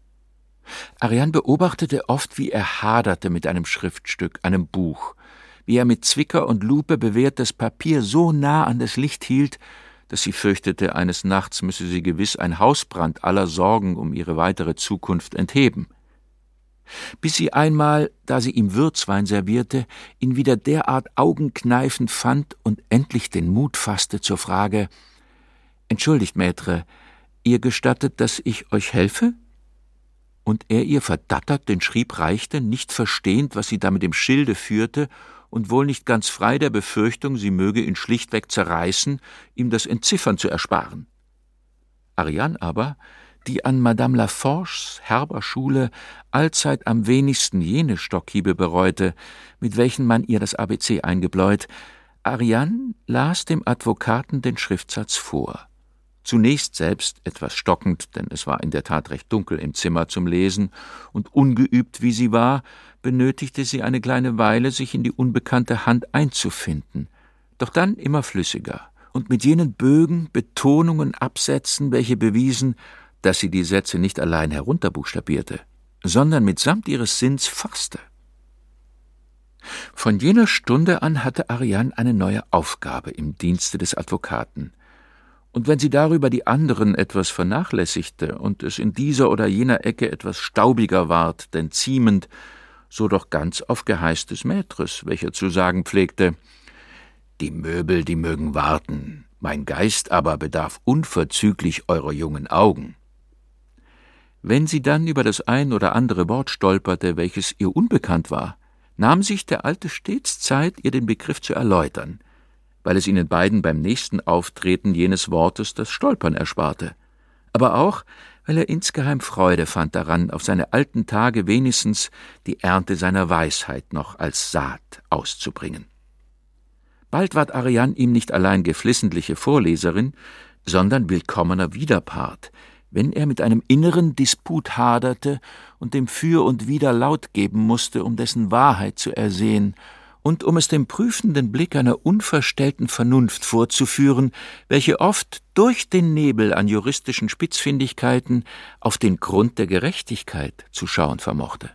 S3: Ariane beobachtete oft, wie er haderte mit einem Schriftstück, einem Buch, wie er mit Zwicker und Lupe bewehrtes Papier so nah an das Licht hielt, dass sie fürchtete, eines Nachts müsse sie gewiss ein Hausbrand aller Sorgen um ihre weitere Zukunft entheben. Bis sie einmal, da sie ihm Würzwein servierte, ihn wieder derart augenkneifend fand und endlich den Mut fasste zur Frage: »Entschuldigt, Maître, ihr gestattet, dass ich euch helfe?« Und er ihr verdattert den Schrieb reichte, nicht verstehend, was sie da mit dem Schilde führte, und wohl nicht ganz frei der Befürchtung, sie möge ihn schlichtweg zerreißen, ihm das Entziffern zu ersparen. Ariane aber, die an Madame Laforges herber Schule allzeit am wenigsten jene Stockhiebe bereute, mit welchen man ihr das ABC eingebläut. Ariane las dem Advokaten den Schriftsatz vor. Zunächst selbst etwas stockend, denn es war in der Tat recht dunkel im Zimmer zum Lesen, und ungeübt wie sie war, benötigte sie eine kleine Weile, sich in die unbekannte Hand einzufinden. Doch dann immer flüssiger und mit jenen Bögen, Betonungen, Absätzen, welche bewiesen, dass sie die Sätze nicht allein herunterbuchstabierte, sondern mitsamt ihres Sinns fasste. Von jener Stunde an hatte Ariane eine neue Aufgabe im Dienste des Advokaten. Und wenn sie darüber die anderen etwas vernachlässigte und es in dieser oder jener Ecke etwas staubiger ward, denn ziemend, so doch ganz auf Geheiß des Maîtres, welcher zu sagen pflegte: »Die Möbel, die mögen warten, mein Geist aber bedarf unverzüglich eurer jungen Augen.« Wenn sie dann über das ein oder andere Wort stolperte, welches ihr unbekannt war, nahm sich der Alte stets Zeit, ihr den Begriff zu erläutern, weil es ihnen beiden beim nächsten Auftreten jenes Wortes das Stolpern ersparte, aber auch, weil er insgeheim Freude fand daran, auf seine alten Tage wenigstens die Ernte seiner Weisheit noch als Saat auszubringen. Bald ward Ariane ihm nicht allein geflissentliche Vorleserin, sondern willkommener Widerpart, wenn er mit einem inneren Disput haderte und dem Für und Wider Laut geben musste, um dessen Wahrheit zu ersehen und um es dem prüfenden Blick einer unverstellten Vernunft vorzuführen, welche oft durch den Nebel an juristischen Spitzfindigkeiten auf den Grund der Gerechtigkeit zu schauen vermochte.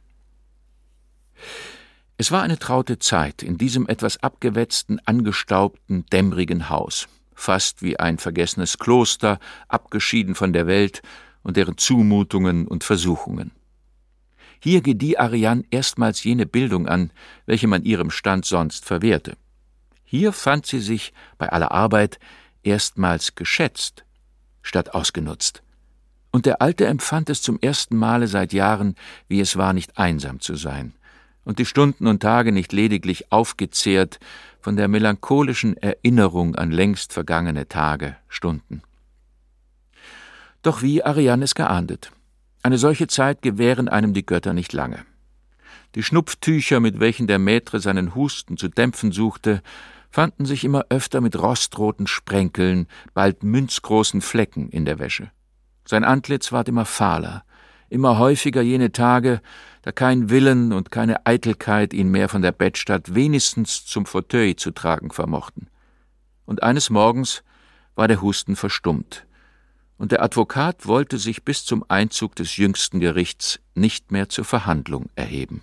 S3: Es war eine traute Zeit in diesem etwas abgewetzten, angestaubten, dämmrigen Haus, fast wie ein vergessenes Kloster, abgeschieden von der Welt und deren Zumutungen und Versuchungen. Hier gedieh Ariane erstmals jene Bildung an, welche man ihrem Stand sonst verwehrte. Hier fand sie sich bei aller Arbeit erstmals geschätzt, statt ausgenutzt. Und der Alte empfand es zum ersten Male seit Jahren, wie es war, nicht einsam zu sein, und die Stunden und Tage nicht lediglich aufgezehrt von der melancholischen Erinnerung an längst vergangene Tage, Stunden. Doch wie Ariane es geahndet: Eine solche Zeit gewähren einem die Götter nicht lange. Die Schnupftücher, mit welchen der Maître seinen Husten zu dämpfen suchte, fanden sich immer öfter mit rostroten Sprenkeln, bald münzgroßen Flecken in der Wäsche. Sein Antlitz ward immer fahler, immer häufiger jene Tage, da kein Willen und keine Eitelkeit ihn mehr von der Bettstatt wenigstens zum Fauteuil zu tragen vermochten. Und eines Morgens war der Husten verstummt, und der Advokat wollte sich bis zum Einzug des jüngsten Gerichts nicht mehr zur Verhandlung erheben.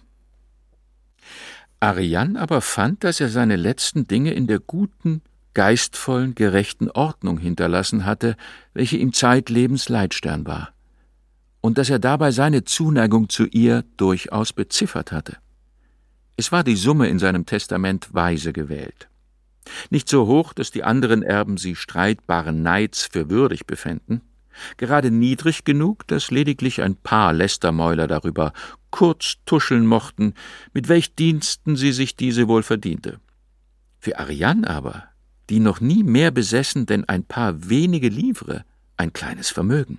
S3: Ariane aber fand, dass er seine letzten Dinge in der guten, geistvollen, gerechten Ordnung hinterlassen hatte, welche ihm zeitlebens Leitstern war, und dass er dabei seine Zuneigung zu ihr durchaus beziffert hatte. Es war die Summe in seinem Testament weise gewählt. Nicht so hoch, dass die anderen Erben sie streitbaren Neids für würdig befänden, gerade niedrig genug, dass lediglich ein paar Lästermäuler darüber kurz tuscheln mochten, mit welch Diensten sie sich diese wohl verdiente. Für Ariane aber, die noch nie mehr besessen denn ein paar wenige Livres, ein kleines Vermögen.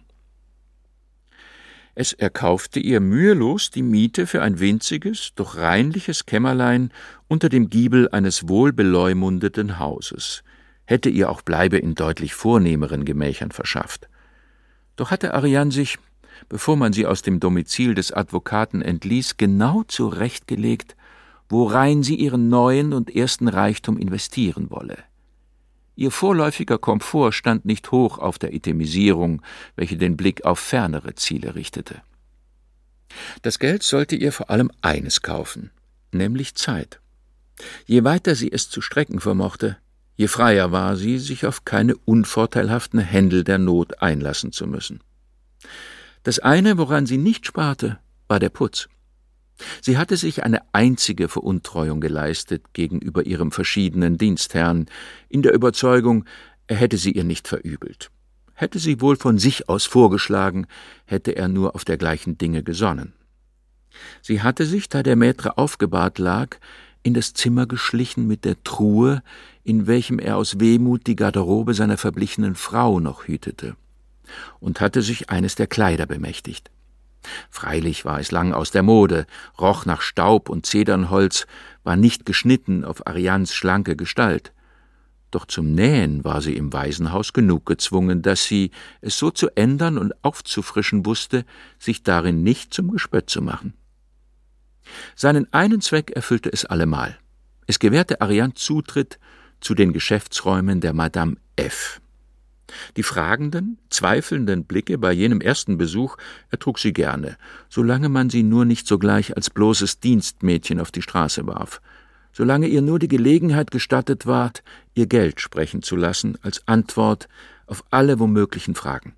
S3: Es erkaufte ihr mühelos die Miete für ein winziges, doch reinliches Kämmerlein unter dem Giebel eines wohlbeleumundeten Hauses, hätte ihr auch Bleibe in deutlich vornehmeren Gemächern verschafft. Doch hatte Ariane sich, bevor man sie aus dem Domizil des Advokaten entließ, genau zurechtgelegt, worein sie ihren neuen und ersten Reichtum investieren wolle. Ihr vorläufiger Komfort stand nicht hoch auf der Itemisierung, welche den Blick auf fernere Ziele richtete. Das Geld sollte ihr vor allem eines kaufen, nämlich Zeit. Je weiter sie es zu strecken vermochte, je freier war sie, sich auf keine unvorteilhaften Händel der Not einlassen zu müssen. Das eine, woran sie nicht sparte, war der Putz. Sie hatte sich eine einzige Veruntreuung geleistet gegenüber ihrem verschiedenen Dienstherrn, in der Überzeugung, er hätte sie ihr nicht verübelt. Hätte sie wohl von sich aus vorgeschlagen, hätte er nur auf dergleichen Dinge gesonnen. Sie hatte sich, da der Maître aufgebahrt lag, in das Zimmer geschlichen mit der Truhe, in welchem er aus Wehmut die Garderobe seiner verblichenen Frau noch hütete. und hatte sich eines der Kleider bemächtigt. Freilich war es lang aus der Mode, roch nach Staub und Zedernholz, war nicht geschnitten auf Arianes schlanke Gestalt. Doch zum Nähen war sie im Waisenhaus genug gezwungen, dass sie, es so zu ändern und aufzufrischen wusste, sich darin nicht zum Gespött zu machen. Seinen einen Zweck erfüllte es allemal. Es gewährte Ariane Zutritt zu den Geschäftsräumen der Madame F. Die fragenden, zweifelnden Blicke bei jenem ersten Besuch ertrug sie gerne, solange man sie nur nicht sogleich als bloßes Dienstmädchen auf die Straße warf, solange ihr nur die Gelegenheit gestattet ward, ihr Geld sprechen zu lassen als Antwort auf alle womöglichen Fragen.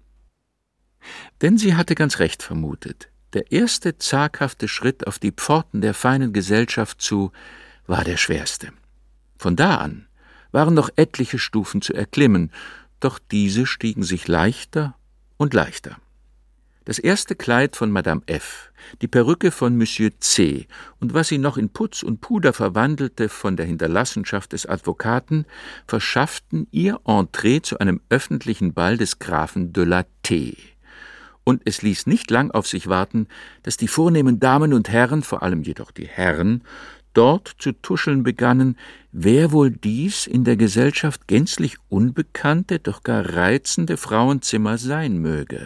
S3: Denn sie hatte ganz recht vermutet, der erste zaghafte Schritt auf die Pforten der feinen Gesellschaft zu war der schwerste. Von da an waren noch etliche Stufen zu erklimmen, doch diese stiegen sich leichter und leichter. Das erste Kleid von Madame F., die Perücke von Monsieur C. und was sie noch in Putz und Puder verwandelte von der Hinterlassenschaft des Advokaten, verschafften ihr Entree zu einem öffentlichen Ball des Grafen de la T. Und es ließ nicht lang auf sich warten, dass die vornehmen Damen und Herren, vor allem jedoch die Herren, dort zu tuscheln begannen, wer wohl dies in der Gesellschaft gänzlich unbekannte, doch gar reizende Frauenzimmer sein möge.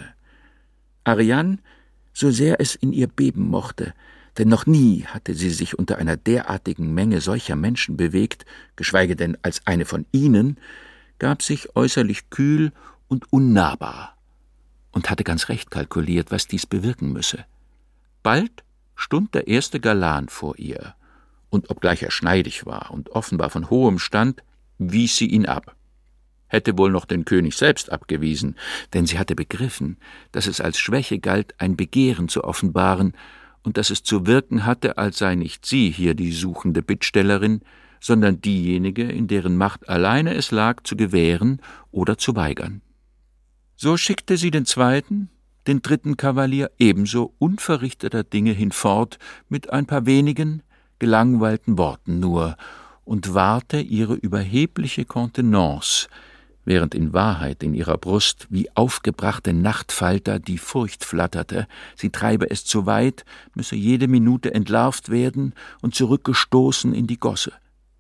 S3: Ariane, so sehr es in ihr beben mochte, denn noch nie hatte sie sich unter einer derartigen Menge solcher Menschen bewegt, geschweige denn als eine von ihnen, gab sich äußerlich kühl und unnahbar und hatte ganz recht kalkuliert, was dies bewirken müsse. Bald stund der erste Galan vor ihr, und obgleich er schneidig war und offenbar von hohem Stand, wies sie ihn ab. Hätte wohl noch den König selbst abgewiesen, denn sie hatte begriffen, dass es als Schwäche galt, ein Begehren zu offenbaren und dass es zu wirken hatte, als sei nicht sie hier die suchende Bittstellerin, sondern diejenige, in deren Macht alleine es lag, zu gewähren oder zu weigern. So schickte sie den zweiten, den dritten Kavalier ebenso unverrichteter Dinge hinfort mit ein paar wenigen, gelangweilten Worten nur und wahrte ihre überhebliche Kontenance, während in Wahrheit in ihrer Brust wie aufgebrachte Nachtfalter die Furcht flatterte, sie treibe es zu weit, müsse jede Minute entlarvt werden und zurückgestoßen in die Gosse.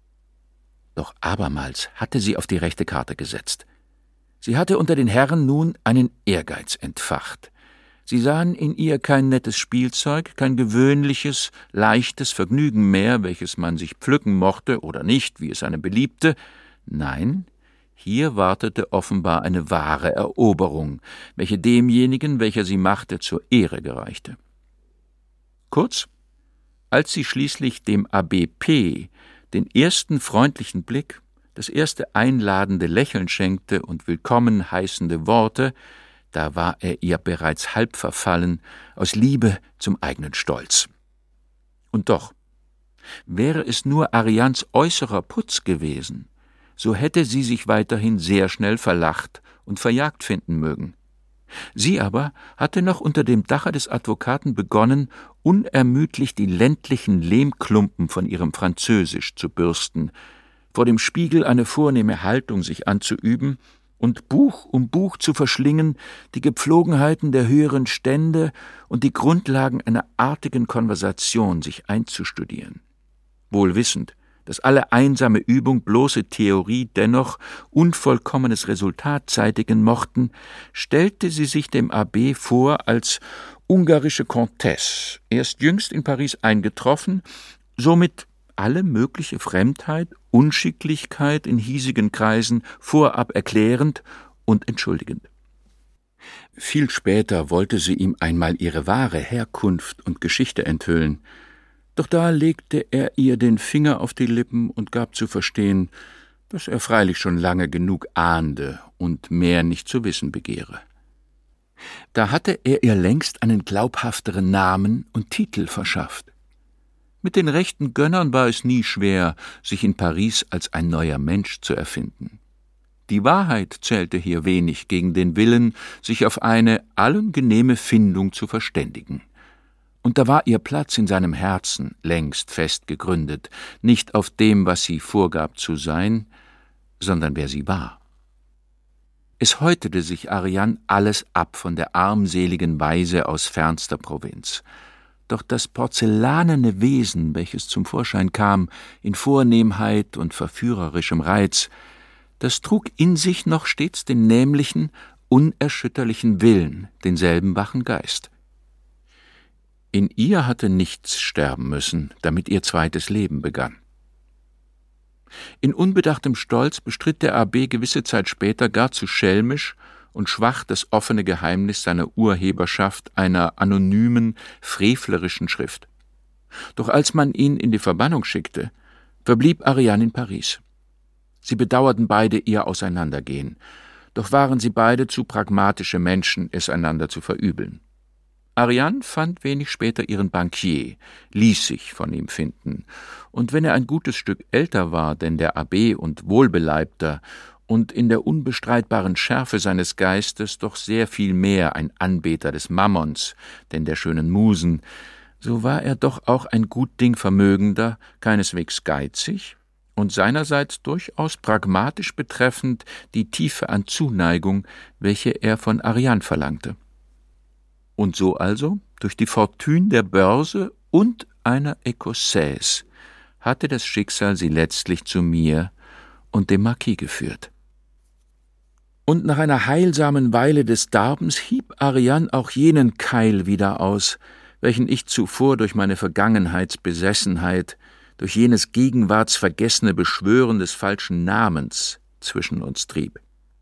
S3: Doch abermals hatte sie auf die rechte Karte gesetzt. Sie hatte unter den Herren nun einen Ehrgeiz entfacht. Sie sahen in ihr kein nettes Spielzeug, kein gewöhnliches, leichtes Vergnügen mehr, welches man sich pflücken mochte oder nicht, wie es einem beliebte. Nein, hier wartete offenbar eine wahre Eroberung, welche demjenigen, welcher sie machte, zur Ehre gereichte. Kurz, als sie schließlich dem Abbé P. den ersten freundlichen Blick, das erste einladende Lächeln schenkte und willkommen heißende Worte, da war er ihr bereits halb verfallen, aus Liebe zum eigenen Stolz. Und doch, wäre es nur Arianes äußerer Putz gewesen, so hätte sie sich weiterhin sehr schnell verlacht und verjagt finden mögen. Sie aber hatte noch unter dem Dache des Advokaten begonnen, unermüdlich die ländlichen Lehmklumpen von ihrem Französisch zu bürsten, vor dem Spiegel eine vornehme Haltung sich anzuüben und Buch um Buch zu verschlingen, die Gepflogenheiten der höheren Stände und die Grundlagen einer artigen Konversation sich einzustudieren. Wohl wissend, dass alle einsame Übung bloße Theorie dennoch unvollkommenes Resultat zeitigen mochten, stellte sie sich dem Abbé vor als ungarische Comtesse, erst jüngst in Paris eingetroffen, somit alle mögliche Fremdheit, Unschicklichkeit in hiesigen Kreisen vorab erklärend und entschuldigend. Viel später wollte sie ihm einmal ihre wahre Herkunft und Geschichte enthüllen, doch da legte er ihr den Finger auf die Lippen und gab zu verstehen, dass er freilich schon lange genug ahnde und mehr nicht zu wissen begehre. Da hatte er ihr längst einen glaubhafteren Namen und Titel verschafft. Mit den rechten Gönnern war es nie schwer, sich in Paris als ein neuer Mensch zu erfinden. Die Wahrheit zählte hier wenig gegen den Willen, sich auf eine allen genehme Findung zu verständigen. Und da war ihr Platz in seinem Herzen längst fest gegründet, nicht auf dem, was sie vorgab zu sein, sondern wer sie war. Es häutete sich Ariane alles ab von der armseligen Waise aus fernster Provinz. Doch das porzellanene Wesen, welches zum Vorschein kam, in Vornehmheit und verführerischem Reiz, das trug in sich noch stets den nämlichen, unerschütterlichen Willen, denselben wachen Geist. In ihr hatte nichts sterben müssen, damit ihr zweites Leben begann. In unbedachtem Stolz bestritt der Abbé gewisse Zeit später gar zu schelmisch und schwach das offene Geheimnis seiner Urheberschaft einer anonymen, frevlerischen Schrift. Doch als man ihn in die Verbannung schickte, verblieb Ariane in Paris. Sie bedauerten beide ihr Auseinandergehen, doch waren sie beide zu pragmatische Menschen, es einander zu verübeln. Ariane fand wenig später ihren Bankier, ließ sich von ihm finden, und wenn er ein gutes Stück älter war denn der Abbé und wohlbeleibter und in der unbestreitbaren Schärfe seines Geistes doch sehr viel mehr ein Anbeter des Mammons denn der schönen Musen, so war er doch auch ein gut Ding vermögender, keineswegs geizig und seinerseits durchaus pragmatisch betreffend die Tiefe an Zuneigung, welche er von Ariane verlangte. Und so also, durch die Fortune der Börse und einer Écossaise, hatte das Schicksal sie letztlich zu mir und dem Marquis geführt. Und nach einer heilsamen Weile des Darbens hieb Ariane auch jenen Keil wieder aus, welchen ich zuvor durch meine Vergangenheitsbesessenheit, durch jenes gegenwartsvergessene Beschwören des falschen Namens zwischen uns trieb.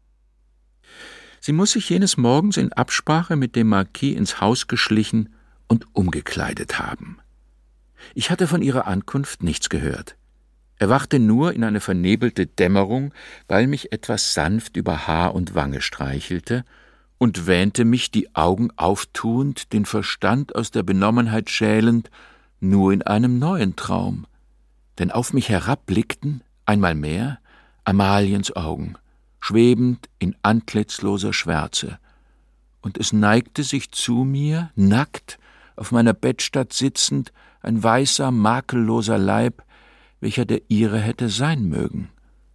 S3: Sie muß sich jenes Morgens in Absprache mit dem Marquis ins Haus geschlichen und umgekleidet haben. Ich hatte von ihrer Ankunft nichts gehört, erwachte nur in eine vernebelte Dämmerung, weil mich etwas sanft über Haar und Wange streichelte und wähnte mich, die Augen auftuend, den Verstand aus der Benommenheit schälend, nur in einem neuen Traum. Denn auf mich herabblickten, einmal mehr, Amaliens Augen, schwebend in antlitzloser Schwärze, und es neigte sich zu mir, nackt, auf meiner Bettstatt sitzend, ein weißer, makelloser Leib, welcher der ihre hätte sein mögen.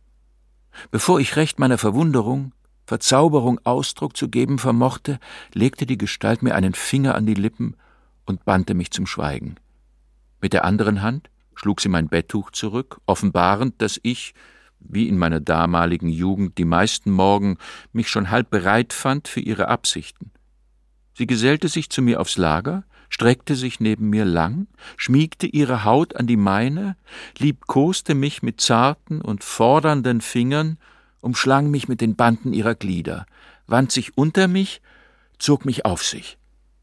S3: Bevor ich recht meiner Verwunderung, Verzauberung Ausdruck zu geben vermochte, legte die Gestalt mir einen Finger an die Lippen und bannte mich zum Schweigen. Mit der anderen Hand schlug sie mein Betttuch zurück, offenbarend, dass ich, wie in meiner damaligen Jugend die meisten Morgen, mich schon halb bereit fand für ihre Absichten. Sie gesellte sich zu mir aufs Lager, streckte sich neben mir lang, schmiegte ihre Haut an die meine, liebkoste mich mit zarten und fordernden Fingern, umschlang mich mit den Banden ihrer Glieder, wand sich unter mich, zog mich auf sich.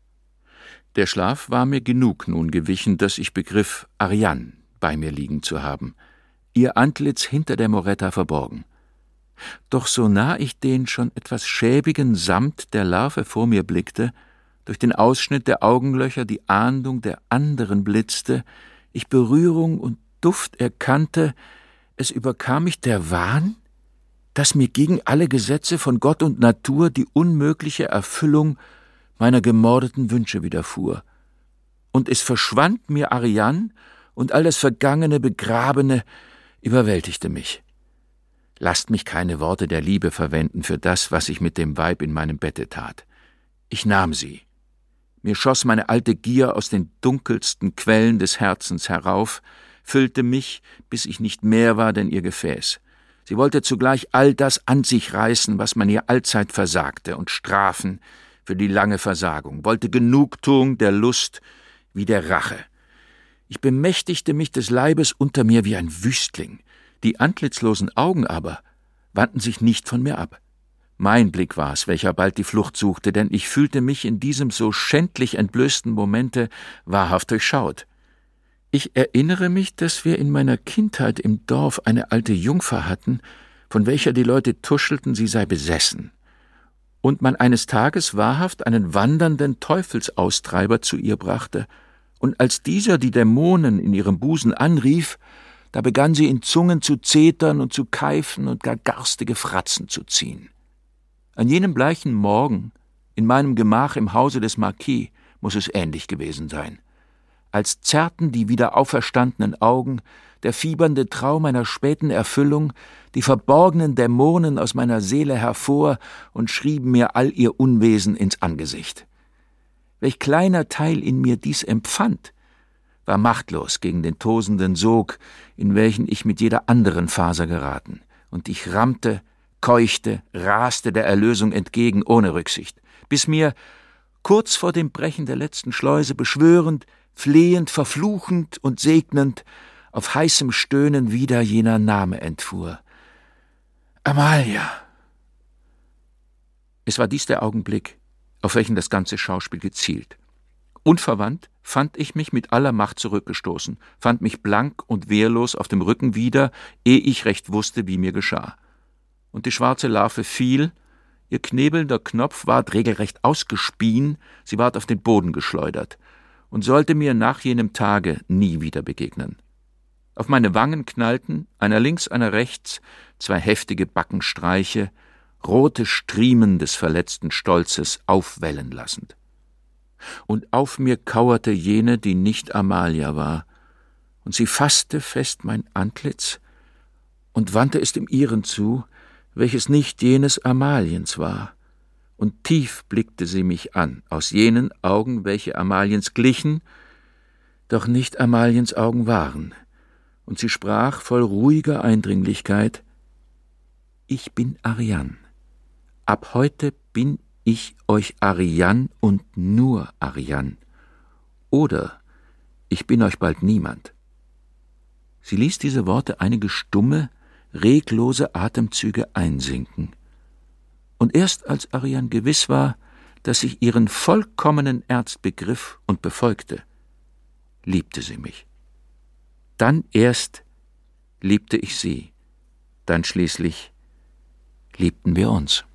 S3: Der Schlaf war mir genug nun gewichen, dass ich begriff, Ariane bei mir liegen zu haben, ihr Antlitz hinter der Moretta verborgen. Doch so nah ich den schon etwas schäbigen Samt der Larve vor mir blickte, durch den Ausschnitt der Augenlöcher die Ahndung der anderen blitzte, ich Berührung und Duft erkannte, es überkam mich der Wahn, dass mir gegen alle Gesetze von Gott und Natur die unmögliche Erfüllung meiner gemordeten Wünsche widerfuhr. Und es verschwand mir Ariane, und all das Vergangene, Begrabene überwältigte mich. Lasst mich keine Worte der Liebe verwenden für das, was ich mit dem Weib in meinem Bette tat. Ich nahm sie. Mir schoss meine alte Gier aus den dunkelsten Quellen des Herzens herauf, füllte mich, bis ich nicht mehr war denn ihr Gefäß. Sie wollte zugleich all das an sich reißen, was man ihr allzeit versagte, und strafen für die lange Versagung, wollte Genugtuung der Lust wie der Rache. Ich bemächtigte mich des Leibes unter mir wie ein Wüstling. Die antlitzlosen Augen aber wandten sich nicht von mir ab. Mein Blick war's, welcher bald die Flucht suchte, denn ich fühlte mich in diesem so schändlich entblößten Momente wahrhaft durchschaut. Ich erinnere mich, dass wir in meiner Kindheit im Dorf eine alte Jungfer hatten, von welcher die Leute tuschelten, sie sei besessen, und man eines Tages wahrhaft einen wandernden Teufelsaustreiber zu ihr brachte, und als dieser die Dämonen in ihrem Busen anrief, da begann sie in Zungen zu zetern und zu keifen und gar garstige Fratzen zu ziehen. An jenem bleichen Morgen, in meinem Gemach im Hause des Marquis, muß es ähnlich gewesen sein. als zerrten die wieder auferstandenen Augen, der fiebernde Traum einer späten Erfüllung, die verborgenen Dämonen aus meiner Seele hervor und schrieben mir all ihr Unwesen ins Angesicht. Welch kleiner Teil in mir dies empfand, war machtlos gegen den tosenden Sog, in welchen ich mit jeder anderen Faser geraten, und ich rammte, keuchte, raste der Erlösung entgegen ohne Rücksicht, bis mir, kurz vor dem Brechen der letzten Schleuse, beschwörend, flehend, verfluchend und segnend, auf heißem Stöhnen wieder jener Name entfuhr. Amalia! Es war dies der Augenblick, auf welchen das ganze Schauspiel gezielt. Unverwandt fand ich mich mit aller Macht zurückgestoßen, fand mich blank und wehrlos auf dem Rücken wieder, ehe ich recht wusste, wie mir geschah. Und die schwarze Larve fiel, ihr knebelnder Knopf ward regelrecht ausgespien, sie ward auf den Boden geschleudert und sollte mir nach jenem Tage nie wieder begegnen. Auf meine Wangen knallten, einer links, einer rechts, 2 heftige Backenstreiche, rote Striemen des verletzten Stolzes aufwellen lassend. Und auf mir kauerte jene, die nicht Amalia war, und sie fasste fest mein Antlitz und wandte es dem ihren zu, welches nicht jenes Amaliens war, und tief blickte sie mich an, aus jenen Augen, welche Amaliens glichen, doch nicht Amaliens Augen waren, und sie sprach voll ruhiger Eindringlichkeit: »Ich bin Ariane. Ab heute bin ich euch Ariane und nur Ariane. Oder ich bin euch bald niemand.« Sie ließ diese Worte einige stumme, reglose Atemzüge einsinken. Und erst als Ariane gewiss war, dass ich ihren vollkommenen Ernst begriff und befolgte, liebte sie mich. Dann erst liebte ich sie, dann schließlich liebten wir uns.